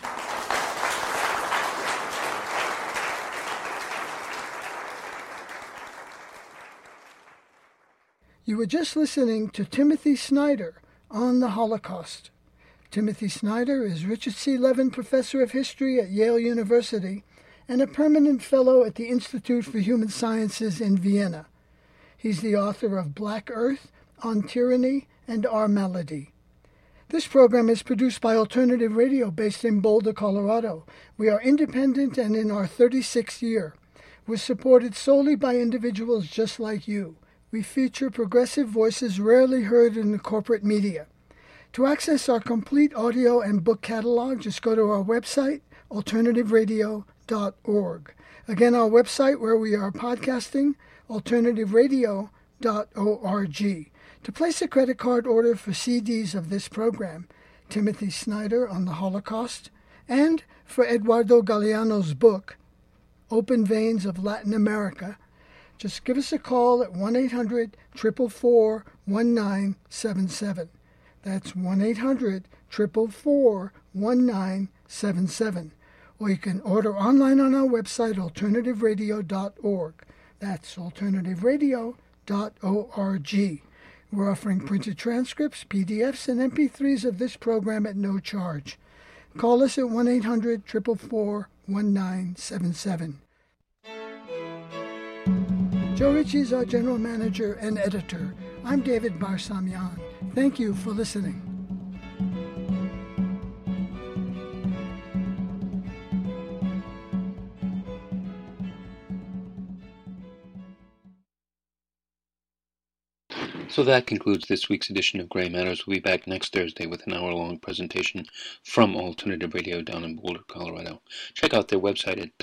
You were just listening to Timothy Snyder on the Holocaust. Timothy Snyder is Richard C. Levin Professor of History at Yale University and a permanent fellow at the Institute for Human Sciences in Vienna. He's the author of Black Earth, On Tyranny and Our Malady. This program is produced by Alternative Radio based in Boulder, Colorado. We are independent and in our 36th year. We're supported solely by individuals just like you. We feature progressive voices rarely heard in the corporate media. To access our complete audio and book catalog, just go to our website, alternativeradio.org. Again, our website where we are podcasting, alternativeradio.org. To place a credit card order for CDs of this program, Timothy Snyder on the Holocaust, and for Eduardo Galeano's book, Open Veins of Latin America, just give us a call at 1-800-444-1977. That's 1-800-444-1977. Or you can order online on our website, alternativeradio.org. That's alternativeradio.org. We're offering printed transcripts, PDFs, and MP3s of this program at no charge. Call us at 1-800-444-1977. Joe Ritchie is our general manager and editor. I'm David Barsamian. Thank you for listening. So that concludes this week's edition of Gray Matters. We'll be back next Thursday with an hour-long presentation from Alternative Radio down in Boulder, Colorado. Check out their website at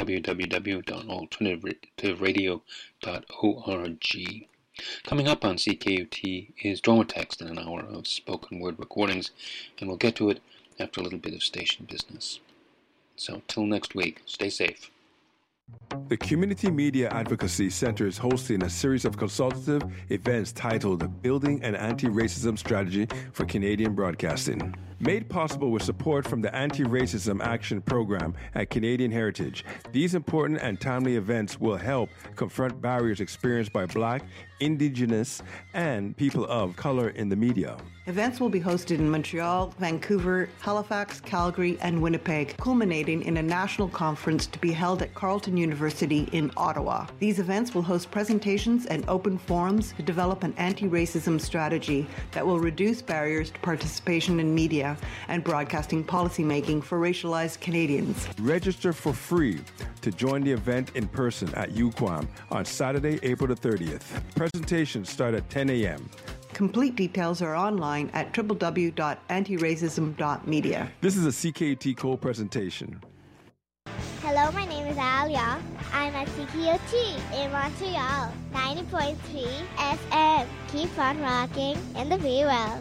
www.alternativeradio.org. Coming up on CKUT is Dromatext in an hour of spoken word recordings, and we'll get to it after a little bit of station business. So, till next week, stay safe. The Community Media Advocacy Center is hosting a series of consultative events titled Building an Anti-Racism Strategy for Canadian Broadcasting. Made possible with support from the Anti-Racism Action Program at Canadian Heritage, these important and timely events will help confront barriers experienced by Black, Indigenous, and people of color in the media. Events will be hosted in Montreal, Vancouver, Halifax, Calgary, and Winnipeg, culminating in a national conference to be held at Carleton University in Ottawa. These events will host presentations and open forums to develop an anti-racism strategy that will reduce barriers to participation in media and broadcasting policymaking for racialized Canadians. Register for free to join the event in person at UQAM on Saturday, April the 30th. Presentations start at 10 a.m. Complete details are online at www.antiracism.media. This is a CKUT Cole presentation. Hello, my name is Alia. I'm at CKUT in Montreal, 90.3 FM. Keep on rocking in the free world.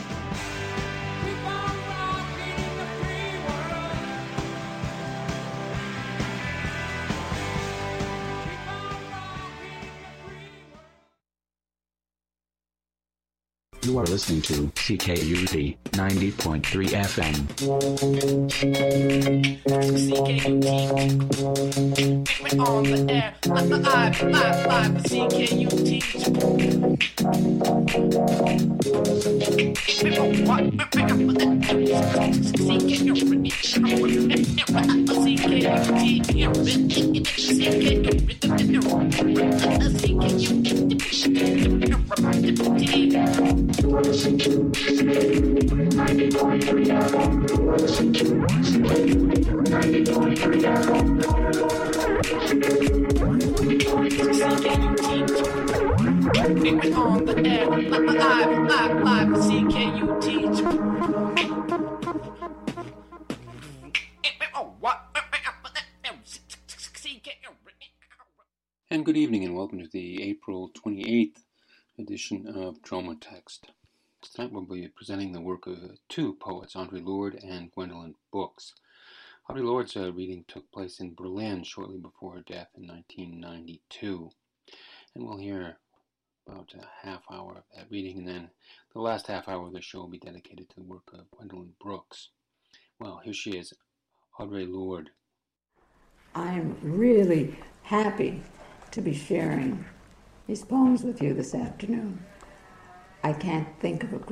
You are listening to CKUT 90.3 FM. CKUT. We're on the air. Live, CKUT. We're on the air, live, CKUT. And good evening and welcome to the April 28th edition of Dromatext. Tonight we'll be presenting the work of two poets, Audre Lorde and Gwendolyn Brooks. Audre Lorde's reading took place in Berlin shortly before her death in 1992. And we'll hear about a half hour of that reading, and then the last half hour of the show will be dedicated to the work of Gwendolyn Brooks. Well, here she is, Audre Lorde. I'm really happy to be sharing these poems with you this afternoon. I can't think of a